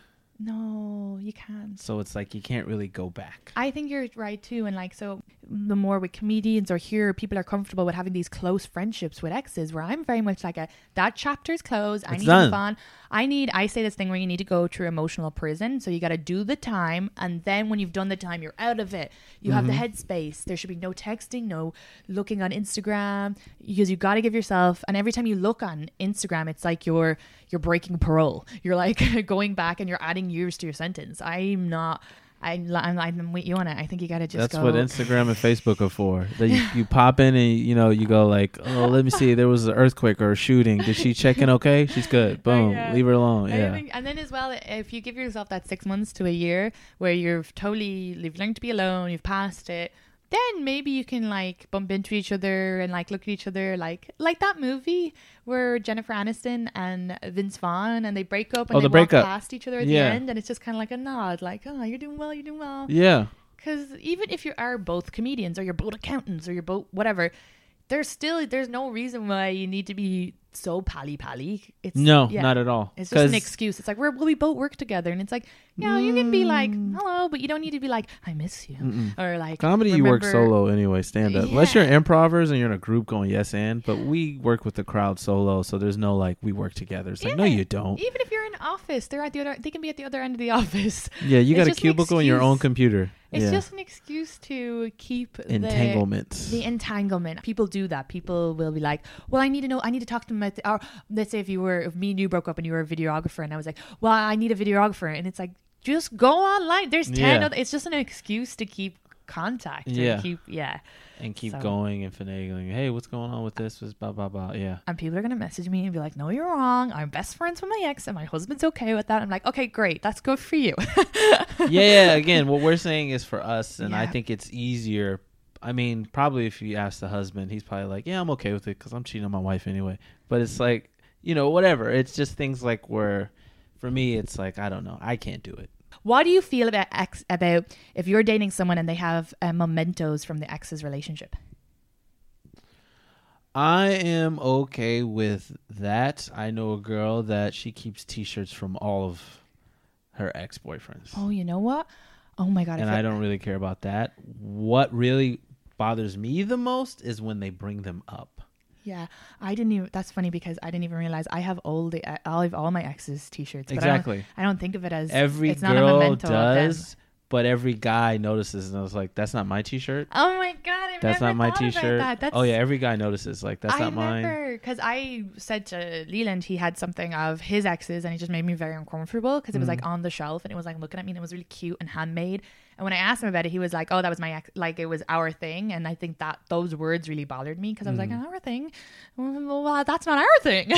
no, you can't. So it's like you can't really go back. I think you're right too. And like, so the more with comedians or here, people are comfortable with having these close friendships with exes, where I'm very much like a, that chapter's closed. I It's need done. to move on. I need, I say this thing where you need to go through emotional prison. So you got to do the time. And then when you've done the time, you're out of it. You have the headspace. There should be no texting, no looking on Instagram, because you got to give yourself, and every time you look on Instagram, it's like you're, you're breaking parole. You're like going back and you're adding years to your sentence. I'm not, I, I'm, I'm with you on it. I think you got to just That's go. what Instagram and Facebook are for. That you, you pop in and, you know, you go like, oh, let me see. There was an earthquake or a shooting. Did she check in okay? She's good. Boom. Yeah. Leave her alone. I Yeah. think- and then as well, if you give yourself that six months to a year where you've totally, you've learned to be alone, you've passed it, then maybe you can like bump into each other and like look at each other like like that movie where Jennifer Aniston and Vince Vaughn, and they break up and Oh, they the breakup. walk past each other at Yeah. the end, and it's just kind of like a nod, like, oh, you're doing well, you're doing well. Yeah. Because even if you are both comedians or you're both accountants or you're both whatever, there's still there's no reason why you need to be so pally pally. It's No, yeah. not at all. It's just an 'Cause- excuse. It's like, we're, well, we both work together. And it's like, yeah, you can be like, Mm. hello, but you don't need to be like, I miss you. Mm-mm. Or like, Comedy, you work remember- solo anyway, stand up. Unless Yeah. you're improvers and you're in a group going yes and, but we work with the crowd solo, so there's no like we work together. It's like, no, Yeah. you don't. Even if you're in office, they're at the other, they can be at the other end of the office. Yeah, you It's got a just an cubicle and your own excuse. computer. It's yeah. just an excuse to keep the, entanglements. the entanglement. People do that. People will be like, well, I need to know, I need to talk to them about, the, or let's say if you were, if me and you broke up and you were a videographer, and I was like, well, I need a videographer. And it's like, just go online. There's ten Yeah. other, it's just an excuse to keep contact. Yeah. And keep, yeah. and keep So- going and finagling. Hey, what's going on with this? Was blah blah blah. Yeah. And people are going to message me and be like, no, you're wrong. I'm best friends with my ex and my husband's okay with that. I'm like, okay, great. That's good for you. yeah, yeah. Again, what we're saying is for us, and I Yeah. think it's easier. I mean, probably if you ask the husband, he's probably like, "Yeah, I'm okay with it because I'm cheating on my wife anyway." But it's like, you know, whatever. It's just things like where, for me, it's like I don't know, I can't do it. What do you feel about ex, about if you're dating someone and they have uh, mementos from the ex's relationship? I am okay with that. I know a girl that she keeps T-shirts from all of her ex-boyfriends. Oh, you know what? Oh my God. and if I it- don't really care about that. What really bothers me the most is when they bring them up. Yeah, I didn't even. That's funny because I didn't even realize I have all the I have all my ex's t-shirts. But Exactly. I don't, I don't think of it as Every it's not a girl memento of them. does, but every guy notices, and I was like, "That's not my T-shirt. Oh my god, I've That's never not my thought about T-shirt." that. That's, Oh yeah, every guy notices. Like that's I not mine. never, because I said to Leland he had something of his ex's, and it just made me very uncomfortable because it was like on the shelf and it was like looking at me and it was really cute and handmade. And when I asked him about it, he was like, "Oh, that was my ex, like it was our thing." And I think that those words really bothered me because I was like, "Our thing? Well, well, that's not our thing."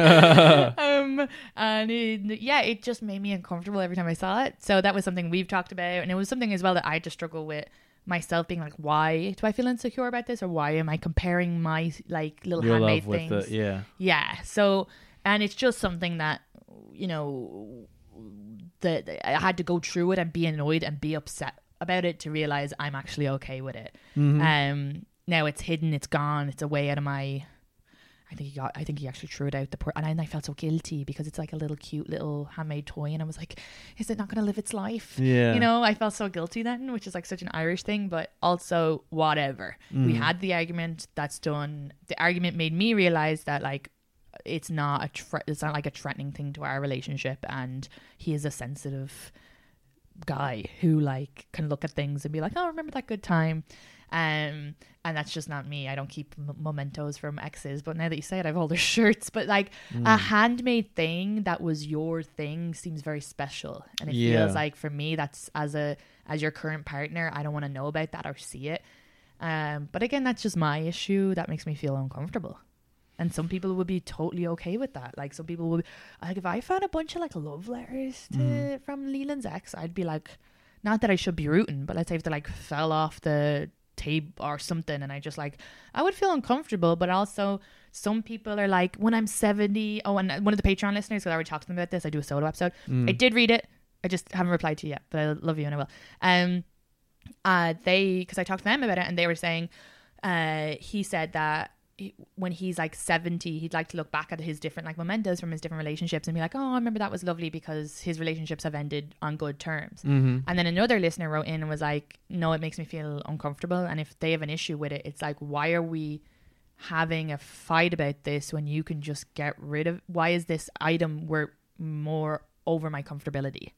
um, and it, yeah, it just made me uncomfortable every time I saw it. So that was something we've talked about, and it was something as well that I had to struggle with myself, being like, why do I feel insecure about this, or why am I comparing my like little Your handmade love with things? the yeah. Yeah. So, and it's just something that, you know, that I had to go through it and be annoyed and be upset about it to realize I'm actually okay with it. Mm-hmm. Um, now it's hidden, it's gone, it's away out of my. I think he got. I think he actually threw it out the port, and I, and I felt so guilty because it's like a little cute little handmade toy, and I was like, "Is it not going to live its life?" Yeah. You know, I felt so guilty then, which is like such an Irish thing, but also whatever. Mm. We had the argument. That's done. The argument made me realize that like it's not a. Tre- it's not like a threatening thing to our relationship, and he is a sensitive guy who like can look at things and be like, "Oh, remember that good time." Um, and that's just not me. I don't keep m- mementos from exes, but now that you say it, I have all their shirts. But like mm. a handmade thing that was your thing seems very special, and it yeah. feels like for me that's as a as your current partner, I don't want to know about that or see it. Um, but again, that's just my issue. That makes me feel uncomfortable. And some people would be totally okay with that. Like some people would, like if I found a bunch of like love letters to, mm. from Leland's ex, I'd be like, not that I should be rooting, but let's say if they like fell off the tape or something, and I just like, I would feel uncomfortable. But also some people are like, when I'm seventy, oh, and one of the Patreon listeners, because I already talked to them about this, I do a solo episode. Mm. I did read it. I just haven't replied to you yet, but I love you and I will. Um, uh, they, because I talked to them about it, and they were saying, uh, he said that when he's like seventy, he'd like to look back at his different like mementos from his different relationships and be like, oh, I remember that was lovely because his relationships have ended on good terms. Mm-hmm. And then another listener wrote in and was like, no, it makes me feel uncomfortable. And if they have an issue with it, it's like, why are we having a fight about this when you can just get rid of, why is this item worth more over my comfortability?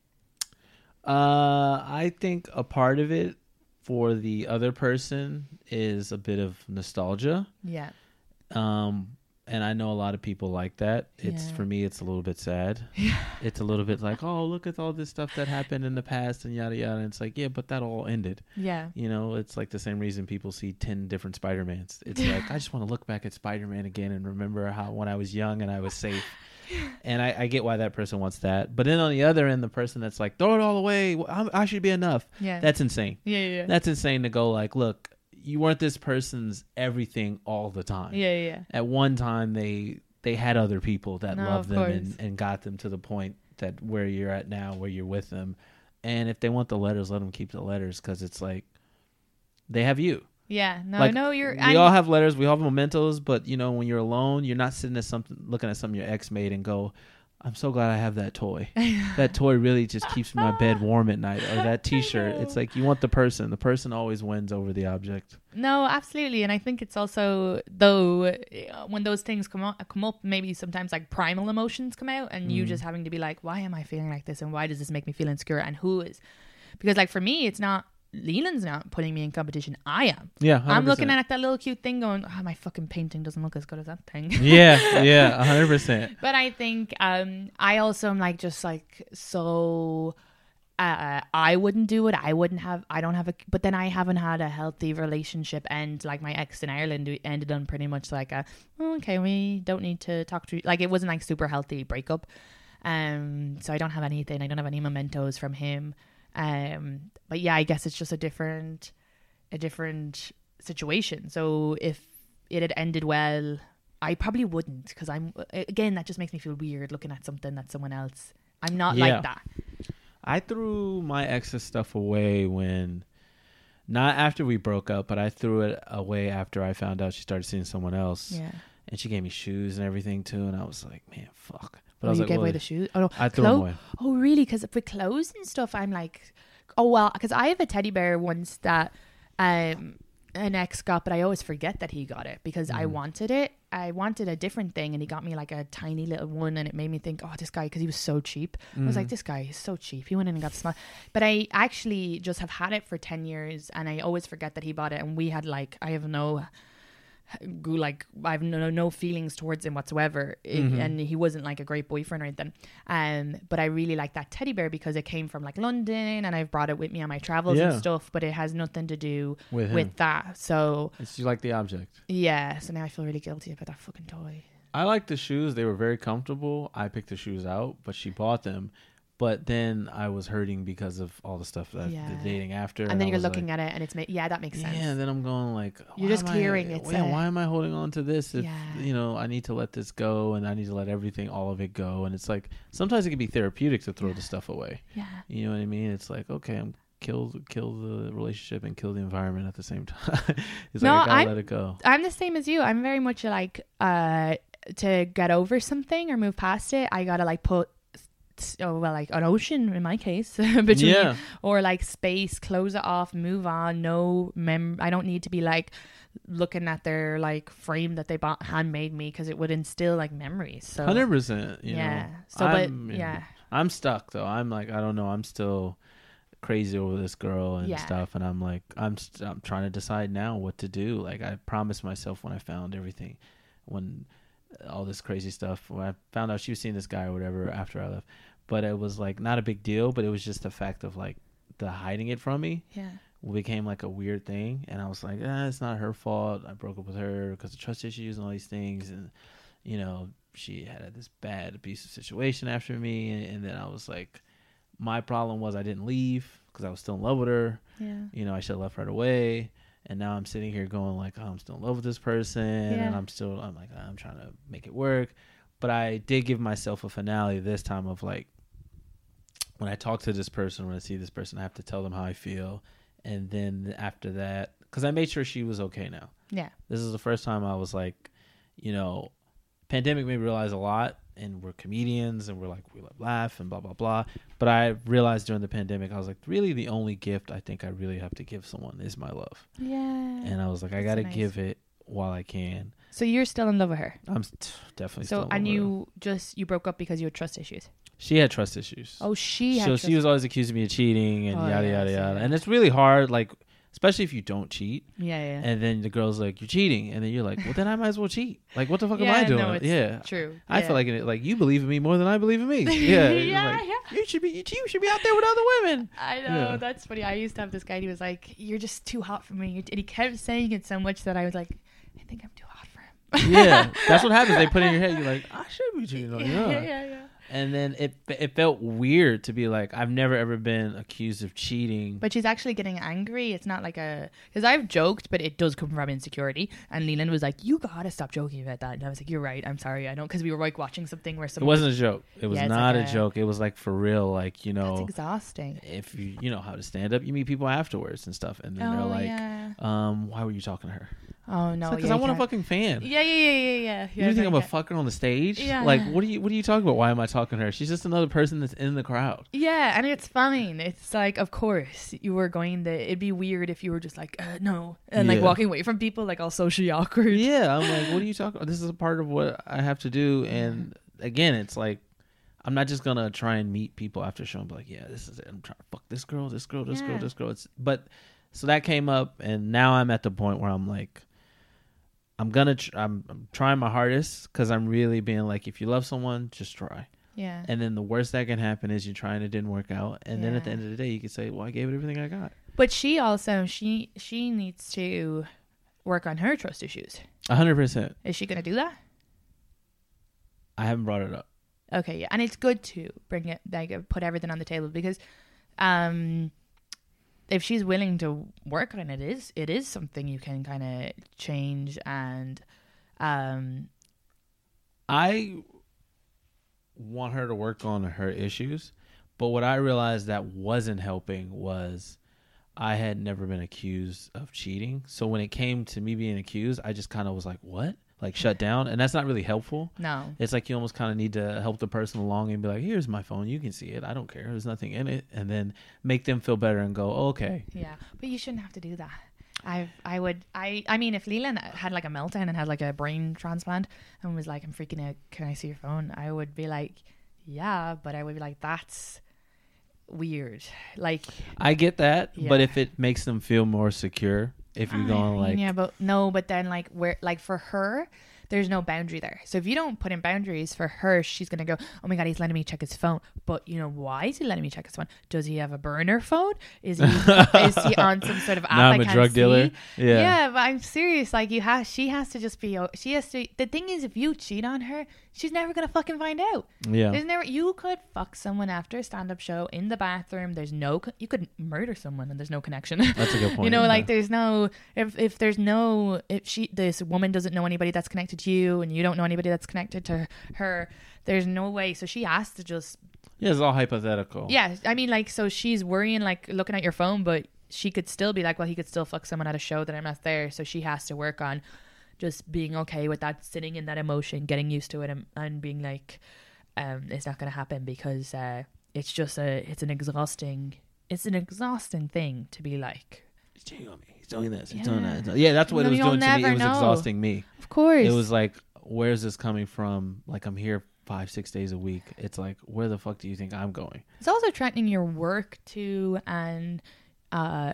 Uh, I think a part of it for the other person is a bit of nostalgia. Yeah. Um, and I know a lot of people like that. It's yeah. for me, it's a little bit sad. Yeah. It's a little bit like, oh, look at all this stuff that happened in the past and yada yada. And it's like, yeah, but that all ended. Yeah. You know, it's like the same reason people see ten different Spider-Mans. It's like, I just want to look back at Spider-Man again and remember how when I was young and I was safe. And I, I get why that person wants that. But then on the other end, the person that's like, throw it all away, I'm, I should be enough. Yeah. That's insane. Yeah, yeah. That's insane to go like, look, you weren't this person's everything all the time. Yeah, yeah. At one time, they they had other people that no, loved them and, and got them to the point that where you're at now, where you're with them. And if they want the letters, let them keep the letters because it's like they have you. Yeah, no, like, no, you're. We I'm, all have letters. We all have mementos, but you know, when you're alone, you're not sitting at something, looking at something your ex made, and go, "I'm so glad I have that toy. That toy really just keeps my bed warm at night." Or that T-shirt. It's like you want the person. The person always wins over the object. No, absolutely, and I think it's also though when those things come up, come up, maybe sometimes like primal emotions come out, and mm. you just having to be like, "Why am I feeling like this? And why does this make me feel insecure? And who is?" Because like for me, it's not. Leland's not putting me in competition. I am. Yeah, one hundred percent. I'm looking at that little cute thing going, oh, my fucking painting doesn't look as good as that thing. Yeah, yeah, one hundred percent. But I think um, I also am like just like so uh, I wouldn't do it. I wouldn't have, I don't have a, but then I haven't had a healthy relationship, and like my ex in Ireland ended on pretty much like a, oh, okay, we don't need to talk to you. Like it wasn't like super healthy breakup. Um, so I don't have anything. I don't have any mementos from him. Um, but yeah, I guess it's just a different, a different situation. So if it had ended well, I probably wouldn't, because I'm, again, that just makes me feel weird looking at something that someone else, I'm not yeah. like that. I threw my ex's stuff away when, not after we broke up, but I threw it away after I found out she started seeing someone else. Yeah. And she gave me shoes and everything too. And I was like, man, fuck. But oh, I was you like, gave well, away the shoes? Oh, no. I threw Clo- them away. Oh, really? Because with clothes and stuff, I'm like, oh, well, because I have a teddy bear once that, um, an ex got, but I always forget that he got it because mm. I wanted it. I wanted a different thing, and he got me like a tiny little one, and it made me think, oh, this guy, because he was so cheap. Mm. I was like, this guy is so cheap. He went in and got the small. But I actually just have had it for ten years, and I always forget that he bought it. And we had like, I have no, like, I have no, no feelings towards him whatsoever. It, mm-hmm. And he wasn't like a great boyfriend or anything. Um, but I really like that teddy bear because it came from like London, and I've brought it with me on my travels yeah. and stuff, but it has nothing to do with, with that. So it's you like the object. Yeah. So now I feel really guilty about that fucking toy. I like the shoes. They were very comfortable. I picked the shoes out, but she bought them. But then I was hurting because of all the stuff that yeah. the dating after. And, and then I you're looking like, at it and it's, ma- yeah, that makes sense. Yeah, and then I'm going like, you're just clearing it. Yeah, why am I holding on to this? If, yeah. you know, I need to let this go, and I need to let everything, all of it go. And it's like, sometimes it can be therapeutic to throw yeah. the stuff away. Yeah. You know what I mean? It's like, okay, I'm kill, kill the relationship and kill the environment at the same time. It's no, like, I gotta I'm, let it go. I'm the same as you. I'm very much like, uh, to get over something or move past it, I gotta like put, oh well, like an ocean in my case between yeah. or like space, close it off, move on. No mem I don't need to be like looking at their like frame that they bought handmade me, because it would instill like memories. So one hundred percent you yeah know, so I'm, but yeah I'm stuck though. I'm like, I don't know, I'm still crazy over this girl and yeah. stuff, and I'm like, I'm st- I'm trying to decide now what to do. Like, I promised myself when I found everything, when all this crazy stuff, when I found out she was seeing this guy or whatever after I left, but it was like not a big deal, but it was just the fact of like the hiding it from me yeah became like a weird thing. And I was like, eh, it's not her fault. I broke up with her because of trust issues and all these things, and you know, she had this bad abusive situation after me, and, and then I was like, my problem was I didn't leave because I was still in love with her. Yeah, you know, I should have left right away. And now I'm sitting here going like, oh, I'm still in love with this person, yeah. and I'm still, I'm like, I'm trying to make it work. But I did give myself a finale this time of like, when I talk to this person, when I see this person, I have to tell them how I feel. And then after that, because I made sure she was okay now. Yeah. This is the first time I was like, you know, pandemic made me realize a lot, and we're comedians and we're like, we love laugh and blah, blah, blah. But I realized during the pandemic, I was like, really the only gift I think I really have to give someone is my love. Yeah. And I was like, I got to nice. give it while I can. So you're still in love with her? I'm t- definitely so, still in love and with you her. just, you broke up because you had trust issues? She had trust issues. Oh, she had So trust she was always accusing me of cheating and oh, yada, yeah, yada, so yada. yeah. And it's really hard, like, especially if you don't cheat. Yeah, yeah. And then the girl's like, you're cheating. And then you're like, well, then I might as well cheat. Like, what the fuck yeah, am I doing? No, it's yeah. true. I yeah. feel like, it, like, you believe in me more than I believe in me. Yeah. yeah, like, yeah. You should be, you should be out there with other women. I know. Yeah. That's funny. I used to have this guy, and he was like, you're just too hot for me. And he kept saying it so much that I was like, I think I'm too hot for him. Yeah. That's what happens. They put it in your head. You're like, I should be cheating on you. Yeah, yeah, yeah. yeah. And then it it felt weird to be like, I've never ever been accused of cheating. But she's actually getting angry. It's not like a... Because I've joked, but it does come from insecurity. And Leland was like, you gotta stop joking about that. And I was like, you're right. I'm sorry. I don't... Because we were like watching something where someone... It wasn't a joke. It was yeah, not like a, a joke. It was like for real. Like, you know... That's exhausting. If you you know how to stand up, you meet people afterwards and stuff. And then oh, they're like, yeah. um, why were you talking to her? Oh, no. Because yeah, I want a can't. fucking fan. Yeah, yeah, yeah, yeah, yeah. You yeah, think I'm a fucker on the stage? Yeah. Like, what are you what are you talking about? Why am I talking to her? She's just another person that's in the crowd. Yeah, and it's fine. It's like, of course, you were going to... It'd be weird if you were just like, uh, no. And yeah. like walking away from people, like all socially awkward. Yeah, I'm like, what are you talking about? This is a part of what I have to do. And again, it's like, I'm not just going to try and meet people after a show and be like, yeah, this is it. I'm trying to fuck this girl, this girl, this yeah. girl, this girl. It's But, so that came up, and now I'm at the point where I'm like, I'm gonna. Tr- I'm, I'm trying my hardest, because I'm really being like, if you love someone, just try. Yeah. And then the worst that can happen is you try and it didn't work out, and yeah. then at the end of the day, you can say, "Well, I gave it everything I got." But she also she she needs to work on her trust issues. A hundred percent. Is she gonna do that? I haven't brought it up. Okay, yeah, and it's good to bring it, like, put everything on the table, because, um. if she's willing to work on it, it is it is something you can kind of change. And um I want her to work on her issues, but what I realized that wasn't helping was I had never been accused of cheating. So when it came to me being accused, I just kind of was like, what? Like, shut down. And that's not really helpful. No. It's like you almost kind of need to help the person along and be like, here's my phone. You can see it. I don't care. There's nothing in it. And then make them feel better and go, oh, okay. Yeah. But you shouldn't have to do that. I I would I I mean if Leland had like a meltdown and had like a brain transplant and was like, I'm freaking out, can I see your phone? I would be like, yeah, but I would be like, that's weird. Like, I get that, yeah. but if it makes them feel more secure, if you're I going mean, like yeah, but no, but then like where like for her, there's no boundary there. So if you don't put in boundaries for her, she's gonna go, oh my god, he's letting me check his phone. But you know, why is he letting me check his phone? Does he have a burner phone? Is he is he on some sort of app? Now I'm I a can't drug see? dealer. Yeah. Yeah, but I'm serious. Like you have, she has to just be. She has to. The thing is, if you cheat on her, she's never gonna fucking find out. Yeah. There's never. You could fuck someone after a stand-up show in the bathroom. There's no. You could murder someone and there's no connection. That's a good point. You know, yeah. like there's no. If if there's no. If she this woman doesn't know anybody that's connected to you, and you don't know anybody that's connected to her, there's no way. So she has to just. Yeah, it's all hypothetical. Yeah, I mean, like, so she's worrying, like, looking at your phone, but she could still be like, well, he could still fuck someone at a show that I'm not there. So she has to work on just being okay with that, sitting in that emotion, getting used to it, and, and being like, um, it's not going to happen because uh, it's just a, it's an exhausting, it's an exhausting thing to be like. He's cheating on me. He's doing this. He's Yeah. doing that. Yeah, that's what No, it was you'll doing to me. never It was know. exhausting me. Of course. It was like, where's this coming from? Like, I'm here five, six days a week. It's like, where the fuck do you think I'm going? It's also threatening your work too, and uh,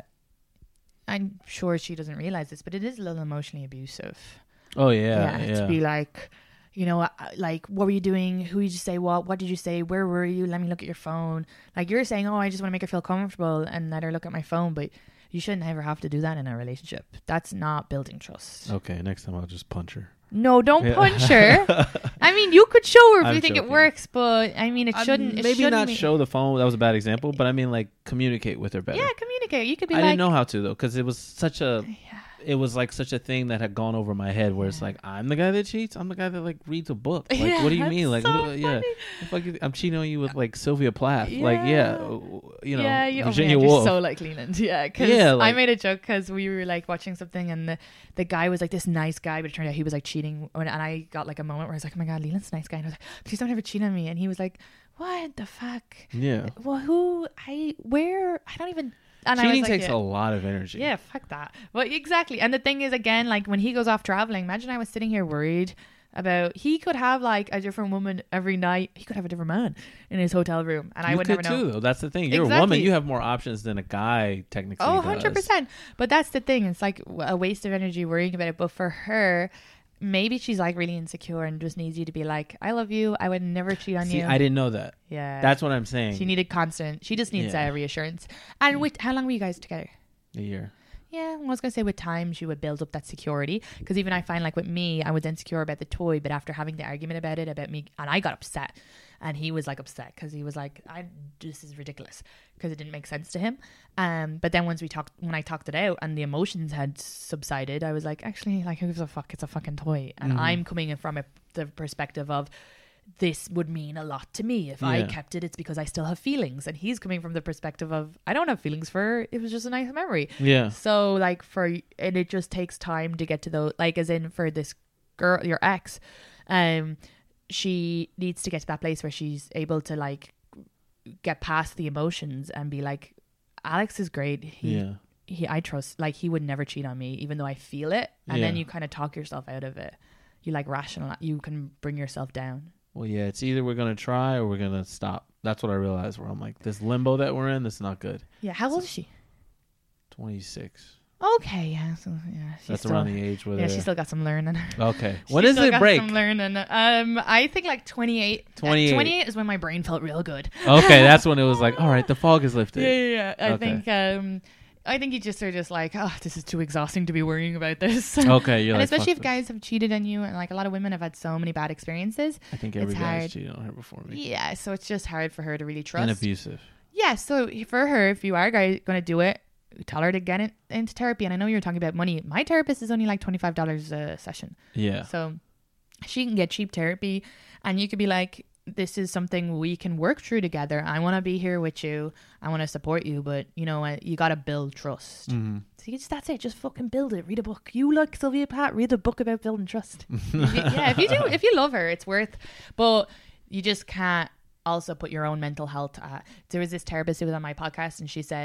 I'm sure she doesn't realize this, but it is a little emotionally abusive. Oh, yeah. Yeah. To be like, you know, like, what were you doing? Who did you say what? What did you say? Where were you? Let me look at your phone. Like, you're saying, oh, I just want to make her feel comfortable and let her look at my phone, but you shouldn't ever have to do that in a relationship. That's not building trust. Okay, next time I'll just punch her. No, don't Yeah. punch her. I mean, you could show her if I'm you think joking. it works, but I mean, it I- shouldn't. It maybe shouldn't not be- show the phone. That was a bad example, but I mean, like, communicate with her better. Yeah, communicate. You could be I like, didn't know how to though, because it was such a, Yeah. it was like such a thing that had gone over my head. Where it's Yeah. like, I'm the guy that cheats. I'm the guy that like reads a book. Like, Yeah, what do you that's mean? Like, so what- yeah, funny. The fuck you- I'm cheating on you with like Sylvia Plath. Like, yeah, Yeah. you know, yeah, you, Virginia oh man, you're Woolf. so like Leland. Yeah, because Yeah, I like- made a joke because we were like watching something and the, the guy was like this nice guy, but it turned out he was like cheating. And and I got like a moment where I was like, oh my god, Leland's a nice guy. And I was like, please don't ever cheat on me. And he was like, what the fuck? Yeah, Well, who? I where? I don't even. And I cheating was like, takes yeah. a lot of energy. Yeah, fuck that. But exactly. And the thing is, again, like when he goes off traveling, imagine I was sitting here worried about he could have like a different woman every night. He could have a different man in his hotel room, and I you would could never know. too. Though that's the thing. You're a woman. Exactly. You have more options than a guy. Technically, Oh, does. one hundred percent. But that's the thing. It's like a waste of energy worrying about it. But for her, maybe she's like really insecure and just needs you to be like, I love you. I would never cheat on See, you. I didn't know that. Yeah. That's what I'm saying. She needed constant. She just needs Yeah. uh, reassurance. And with, how long were you guys together? a year. Yeah, I was going to say with time she would build up that security, because even I find like with me, I was insecure about the toy, but after having the argument about it, about me, and I got upset, and he was like upset because he was like, I this is ridiculous, because it didn't make sense to him. Um, but then once we talked, when I talked it out and the emotions had subsided, I was like, actually, like, who gives a fuck? It's a fucking toy. And Mhm. I'm coming in from a, the perspective of, this would mean a lot to me. If I Yeah. kept it, it's because I still have feelings. And he's coming from the perspective of, I don't have feelings for her. It was just a nice memory. Yeah. So like for, and it just takes time to get to those, like as in for this girl, your ex, um, she needs to get to that place where she's able to like get past the emotions and be like, Alex is great. He, Yeah. he, I trust, like he would never cheat on me, even though I feel it. And then Yeah. you kind of talk yourself out of it. You like rational, you can bring yourself down. Well, yeah, it's either we're gonna try or we're gonna stop. That's what I realized. Where I'm like, this limbo that we're in, this is not good. Yeah. How old is she? twenty-six. Okay. Yeah. So yeah. She's That's still, around the age where yeah, they're she's still got some learning. okay. When She's is still the got break? Some learning. Um, I think like twenty-eight. twenty-eight. Uh, twenty-eight is when my brain felt real good. Okay, that's when it was like, all right, the fog is lifted. Yeah, yeah, yeah. I Okay. think. Um, I think you just are just like, oh, this is too exhausting to be worrying about this. Okay, you're And like, especially if fuck this. guys have cheated on you, and like a lot of women have had so many bad experiences. I think it's every guy's hard. cheated on her before me. Yeah, so it's just hard for her to really trust. And abusive. Yeah, so for her, if you are going to do it, tell her to get it into therapy. And I know you were talking about money. My therapist is only like twenty-five dollars a session. Yeah. So she can get cheap therapy, and you could be like, this is something we can work through together. I want to be here with you. I want to support you, but you know, uh, you got to build trust. Mm-hmm. So you just, that's it. Just fucking build it. Read a book. You like Sylvia Plath, read a book about building trust. If you- yeah, if you do, if you love her, it's worth, but you just can't also put your own mental health at. There was this therapist who was on my podcast, and she said,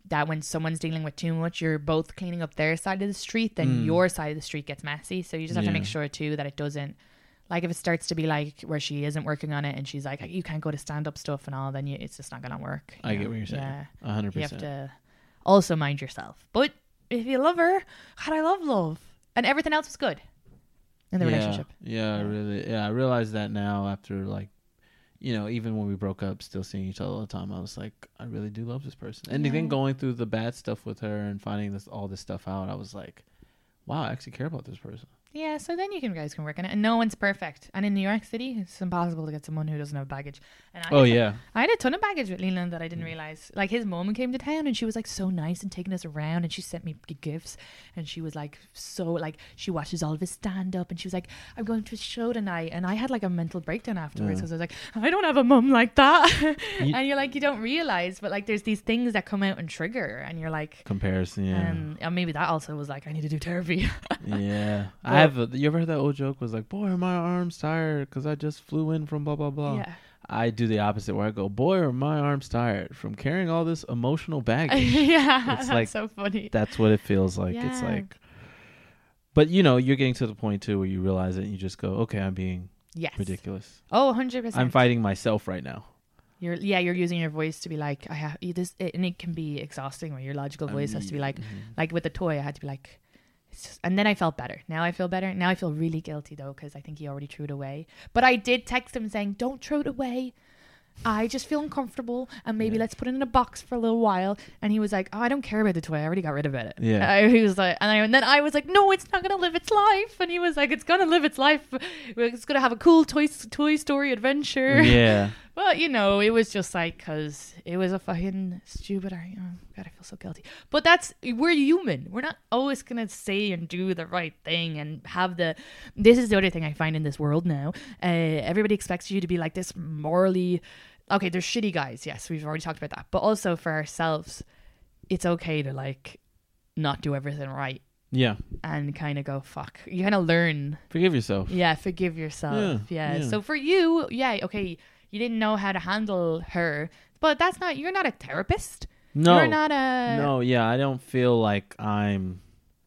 that when someone's dealing with too much, you're both cleaning up their side of the street, then Mm. your side of the street gets messy. So you just have Yeah. to make sure too that it doesn't, like if it starts to be like where she isn't working on it and she's like, you can't go to stand up stuff and all, then you, it's just not gonna work. you I know? get what you're saying. Yeah, A hundred you have percent. to also mind yourself. But if you love her, God, I love love, and everything else was good in the yeah, relationship. Yeah, I Yeah. really. Yeah, I realized that now after like, you know, even when we broke up, still seeing each other all the time. I was like, I really do love this person. And Yeah. then going through the bad stuff with her and finding this all this stuff out, I was like, wow, I actually care about this person. Yeah, so then you can guys can work on it, and no one's perfect. And in New York City, it's impossible to get someone who doesn't have baggage. And I Oh had, yeah, I had a ton of baggage with Leland that I didn't realize. Like his mom came to town, and she was like so nice and taking us around, and she sent me gifts, and she was like so like she watches all of his stand up, and she was like, I'm going to a show tonight, and I had like a mental breakdown afterwards Yeah. because I was like, I don't have a mum like that, You- and you're like you don't realize, but like there's these things that come out and trigger, and you're like. comparison. Yeah, Um, and maybe that also was like I need to do therapy. yeah. Well- I have. A, you ever heard that old joke? Was like, boy, are my arms tired because I just flew in from blah blah blah. Yeah. I do the opposite where I go, boy, are my arms tired from carrying all this emotional baggage. Yeah, It's that's like- so funny. That's what it feels like. It's Yeah. like, but you know, you're getting to the point too where you realize it and you just go, okay, I'm being Yes. ridiculous. Oh, one hundred percent. I'm fighting myself right now. You're yeah, you're using your voice to be like I have this, and it can be exhausting where your logical voice has to be like Mhm. like with the toy. I had to be like, it's just, and then I felt better. Now I feel better. Now I feel really guilty though because I think he already threw it away. But I did text him saying, "Don't throw it away. I just feel uncomfortable, and maybe Yeah. let's put it in a box for a little while." And he was like, "Oh, I don't care about the toy. I already got rid of it." Yeah. I, he was like, and, I, and then I was like, "No, it's not gonna live its life." And he was like, "It's gonna live its life. It's gonna have a cool toy Toy Story adventure." Yeah. Well, you know, it was just like because it was a fucking stupid. Oh, God, I feel so guilty. But that's we're human. We're not always gonna say and do the right thing and have the. This is the other thing I find in this world now. Uh, everybody expects you to be like this morally. Okay, there's shitty guys. Yes, we've already talked about that. But also for ourselves, it's okay to like not do everything right Yeah. and kind of go fuck. You kind of learn. Forgive yourself. Yeah, forgive yourself. Yeah, Yeah, yeah. So for you, yeah, okay, you didn't know how to handle her, but that's not. You're not a therapist. No. You're not a. No, yeah, I don't feel like I'm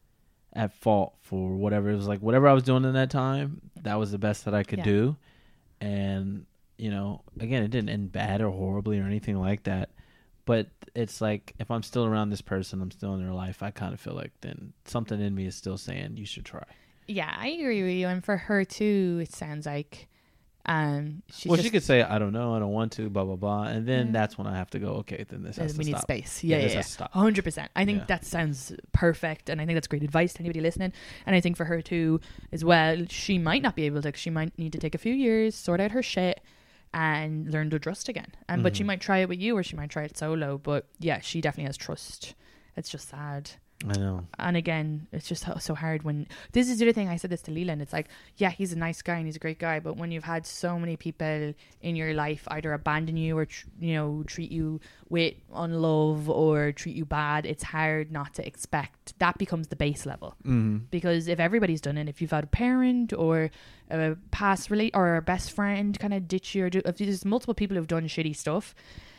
at fault for whatever. It was like whatever I was doing in that time, that was the best that I could Yeah. do. And, you know, again, it didn't end bad or horribly or anything like that. But it's like if I'm still around this person, I'm still in their life, I kind of feel like then something in me is still saying you should try. Yeah, I agree with you. And for her too, it sounds like, um, she's well, just, she could say, I don't know, I don't want to, blah, blah, blah. And then Yeah. that's when I have to go, okay, then this uh, has we to need stop. space. Yeah, this yeah, has yeah. to stop. one hundred percent. I think Yeah. that sounds perfect, and I think that's great advice to anybody listening. And I think for her too, as well, she might not be able to. She might need to take a few years, sort out her shit, and learn to trust again. And but she Mhm. might try it with you, or she might try it solo. But yeah, she definitely has trust. It's just sad. I know. And again, it's just so- so hard when this is the other thing. I said this to Leland. It's like, yeah, he's a nice guy and he's a great guy, but when you've had so many people in your life either abandon you or tr- you know treat you with unlove or treat you bad, it's hard not to expect that becomes the base level. Mm-hmm. Because if everybody's done it, if you've had a parent or a past relate or a best friend kind of ditch you, or do, if there's multiple people who've done shitty stuff,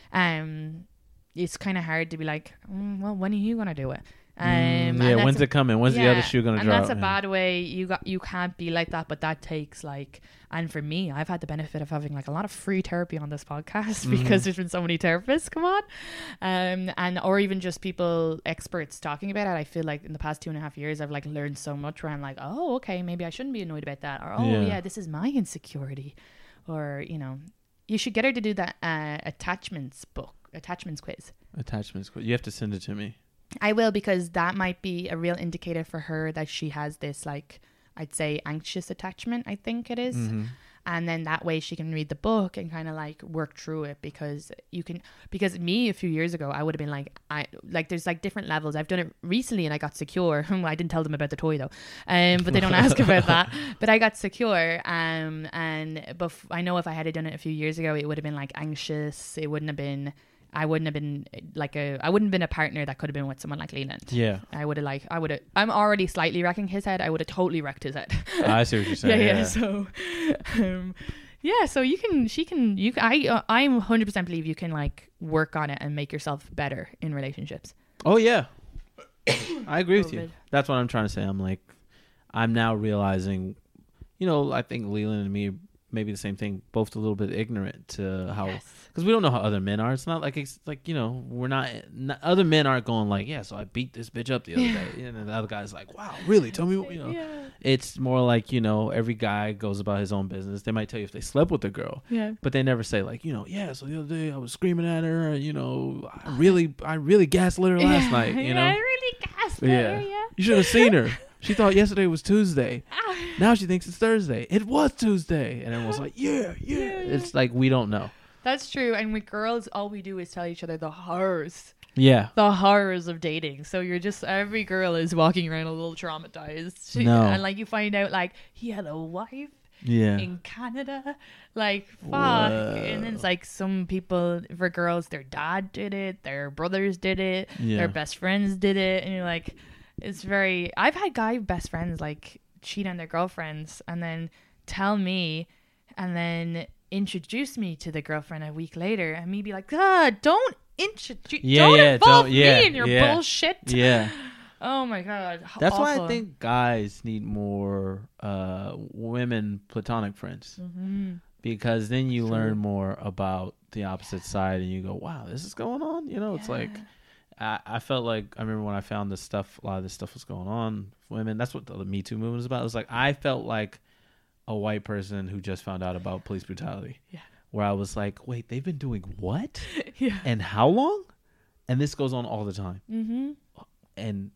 um, it's kind of hard to be like, mm, well, when are you gonna do it? Um, and yeah, that's when's a- it coming? When's the yeah, other shoe gonna and drop? that's a Yeah. bad way. You got you can't be like that, but that takes like. And for me, I've had the benefit of having like a lot of free therapy on this podcast Mhm. because there's been so many therapists. Come on, um, and or even just people experts talking about it. I feel like in the past two and a half years, I've like learned so much where I'm like, oh, okay, maybe I shouldn't be annoyed about that, or oh Yeah. yeah, this is my insecurity, or you know, you should get her to do that uh, attachments book, attachments quiz. Attachments. You have to send it to me. I will, because that might be a real indicator for her that she has this, like, I'd say anxious attachment, I think it is. Mm-hmm. And then that way she can read the book and kind of like work through it, because you can, because me a few years ago, I would have been like, I like, there's like different levels. I've done it recently and I got secure. I didn't tell them about the toy though. Um, but they don't ask about that. But I got secure. Um, and bef- I know if I had done it a few years ago, it would have been like anxious. It wouldn't have been, I wouldn't have been like a, I wouldn't have been a partner that could have been with someone like Leland. Yeah. I would have like, I would have, I'm already slightly wrecking his head. I would have totally wrecked his head. I see what you're yeah, saying. yeah, So, um, yeah, so you can, she can, you can, I, uh, I'm one hundred percent believe you can like work on it and make yourself better in relationships. Oh yeah, I agree with you. COVID. That's what I'm trying to say. I'm like, I'm now realizing, you know, I think Leland and me maybe the same thing, both a little bit ignorant to how, because we don't know how other men are. It's not like it's like, you know, we're not, not other men aren't going like, yeah, so I beat this bitch up the other Yeah. day, and then the other guy's like, wow, really? Tell me what, you know. Yeah. It's more like, you know, every guy goes about his own business. They might tell you if they slept with a girl, Yeah. but they never say like, you know, yeah, so the other day I was screaming at her, and, you know, I really, I really gaslit her last Yeah. night, you Yeah, know. I really gaslit Yeah. her, yeah. You should have seen her. She thought yesterday was Tuesday. Now she thinks it's Thursday. It was Tuesday. And everyone's like, yeah, yeah. Yeah, yeah. It's like we don't know. That's true. And with girls, all we do is tell each other the horrors. Yeah. The horrors of dating. So you're just, every girl is walking around a little traumatized. She- No. And like you find out like he had a wife Yeah. in Canada. Like fuck. Whoa. And then it's like some people, for girls, their dad did it, their brothers did it, Yeah. their best friends did it. And you're like, it's very, I've had guy best friends like cheat on their girlfriends and then tell me and then introduce me to the girlfriend a week later and me be like, God, don't introduce, Yeah, don't yeah, involve don't- yeah, me in your yeah. bullshit. Yeah. Oh my God. That's why I Awful. think guys need more uh, women platonic friends. Mhm. Because then you True. learn more about the opposite side and you go, wow, this is going on. You know, it's like, I, I felt like, I remember when I found this stuff, a lot of this stuff was going on with women. That's what the Me Too movement is about. It was like, I felt like a white person who just found out about police brutality. Yeah. Where I was like, wait, they've been doing what? Yeah. And how long? And this goes on all the time. Mm-hmm. And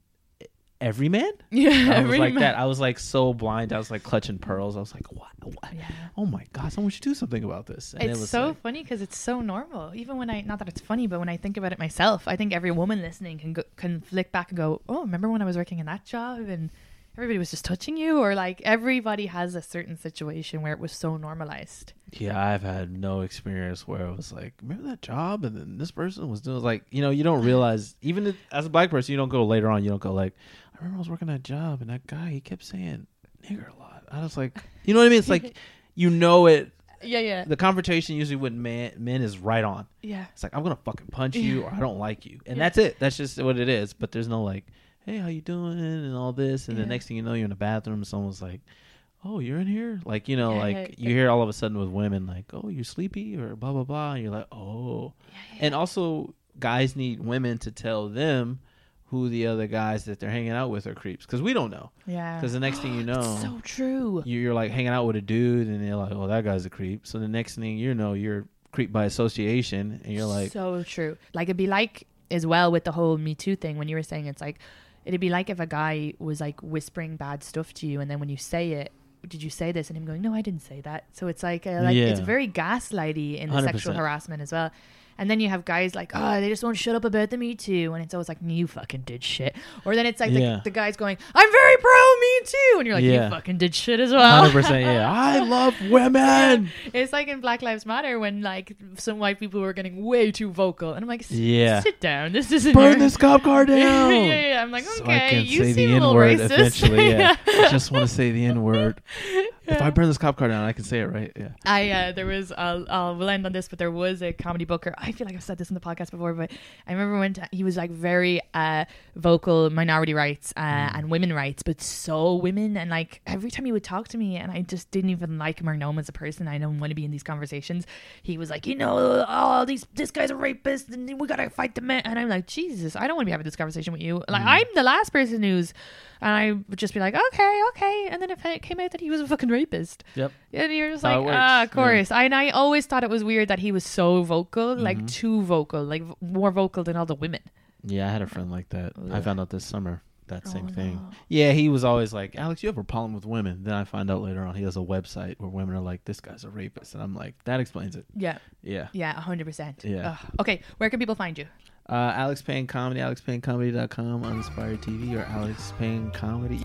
every man? Yeah. I was every like man- that. I was like so blind. I was like clutching pearls. I was like, what? what? Yeah. Oh my God, someone should do something about this. And It's it was so like, funny because it's so normal. Even when I, not that it's funny, but when I think about it myself, I think every woman listening can go, can flick back and go, oh, remember when I was working in that job and everybody was just touching you? Or like everybody has a certain situation where it was so normalized. yeah, I've had no experience where it was like, remember that job? And then this person was doing like, you know, you don't realize, even if, as a black person, you don't go later on, you don't go like, I remember I was working that job and that guy, he kept saying nigger a lot. I was like, you know what I mean? It's like, you know it. Yeah, yeah. The confrontation usually with man, men is right on. Yeah. It's like, I'm going to fucking punch you or I don't like you. And Yeah. that's it. That's just what it is. But there's no like, hey, how you doing? And all this. And Yeah. the next thing you know, you're in the bathroom. Someone's like, oh, you're in here? Like, you know, Yeah, like yeah. you hear all of a sudden with women like, oh, you're sleepy or blah, blah, blah. And you're like, oh. And also guys need women to tell them who the other guys that they're hanging out with are creeps. Because we don't know. Yeah. Because the next thing you know, It's so true. you- you're like hanging out with a dude and they're like, oh, that guy's a creep. So the next thing you know, you're creep by association and you're like, so true. Like it'd be like as well with the whole Me Too thing when you were saying it's like it'd be like if a guy was like whispering bad stuff to you and then when you say it, did you say this? And him going, no, I didn't say that. So it's like, uh, like Yeah. it's very gaslighty in the one hundred sexual percent. harassment as well. And then you have guys like, oh, they just won't shut up about the Me Too. And it's always like, you fucking did shit. Or then it's like Yeah. the, the guy's going, I'm very pro Me Too. And you're like, Yeah. you fucking did shit as one well. hundred percent, yeah. I love women. It's like in Black Lives Matter when like some white people were getting way too vocal. And I'm like, Yeah. sit down. This isn't Burn your- this cop car down. yeah, yeah, yeah. I'm like, So okay, I can you say seem the a little N-word racist. eventually, yeah. I just want to say the N-word. If I burn this cop car down, I can say it, right? Yeah. I uh, there was I'll, I'll we'll end on this, but there was a comedy booker. I feel like I've said this in the podcast before, but I remember when t- he was like very uh, vocal minority rights uh, Mm. and women rights, but so women. And like every time he would talk to me, and I just didn't even like him or know him as a person. I don't want to be in these conversations. He was like, you know, oh, these this guy's a rapist, and we gotta fight the men. And I'm like, Jesus, I don't want to be having this conversation with you. Like Mm. I'm the last person who's. And I would just be like, okay, okay. And then if it came out that he was a fucking rapist. Yep. And you're just That's how like, it works. ah, of Yeah. course. And I always thought it was weird that he was so vocal, Mm-hmm. like too vocal, like v- more vocal than all the women. Yeah, I had a friend like that. I Ugh. found out this summer. That same Oh, thing. no. Yeah, he was always like, Alex, you have a problem with women. Then I find out later on he has a website where women are like, this guy's a rapist. And I'm like, that explains it. Yeah. Yeah. Yeah, one hundred percent. Yeah. Ugh. Okay, where can people find you? Uh, Alex Payne Comedy, alex payne comedy dot com, Uninspired T V, or Alex Payne Comedy.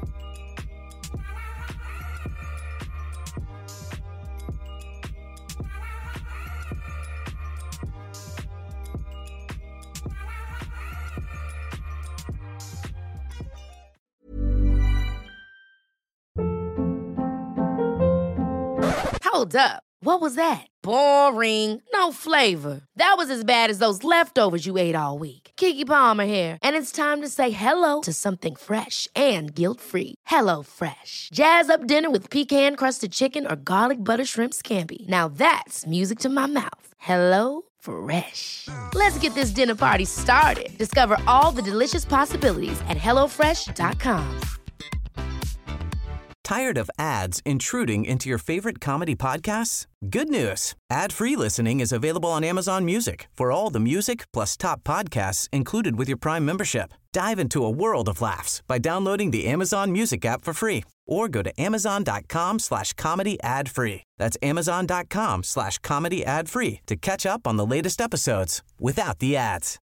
Hold up. What was that? Boring. No flavor. That was as bad as those leftovers you ate all week. Keke Palmer here, and it's time to say hello to something fresh and guilt-free. Hello Fresh. Jazz up dinner with pecan-crusted chicken or garlic butter shrimp scampi. Now that's music to my mouth. Hello Fresh. Let's get this dinner party started. Discover all the delicious possibilities at hello fresh dot com. Tired of ads intruding into your favorite comedy podcasts? Good news. Ad-free listening is available on Amazon Music for all the music plus top podcasts included with your Prime membership. Dive into a world of laughs by downloading the Amazon Music app for free or go to amazon.com slash comedy ad free. That's amazon.com slash comedy ad free to catch up on the latest episodes without the ads.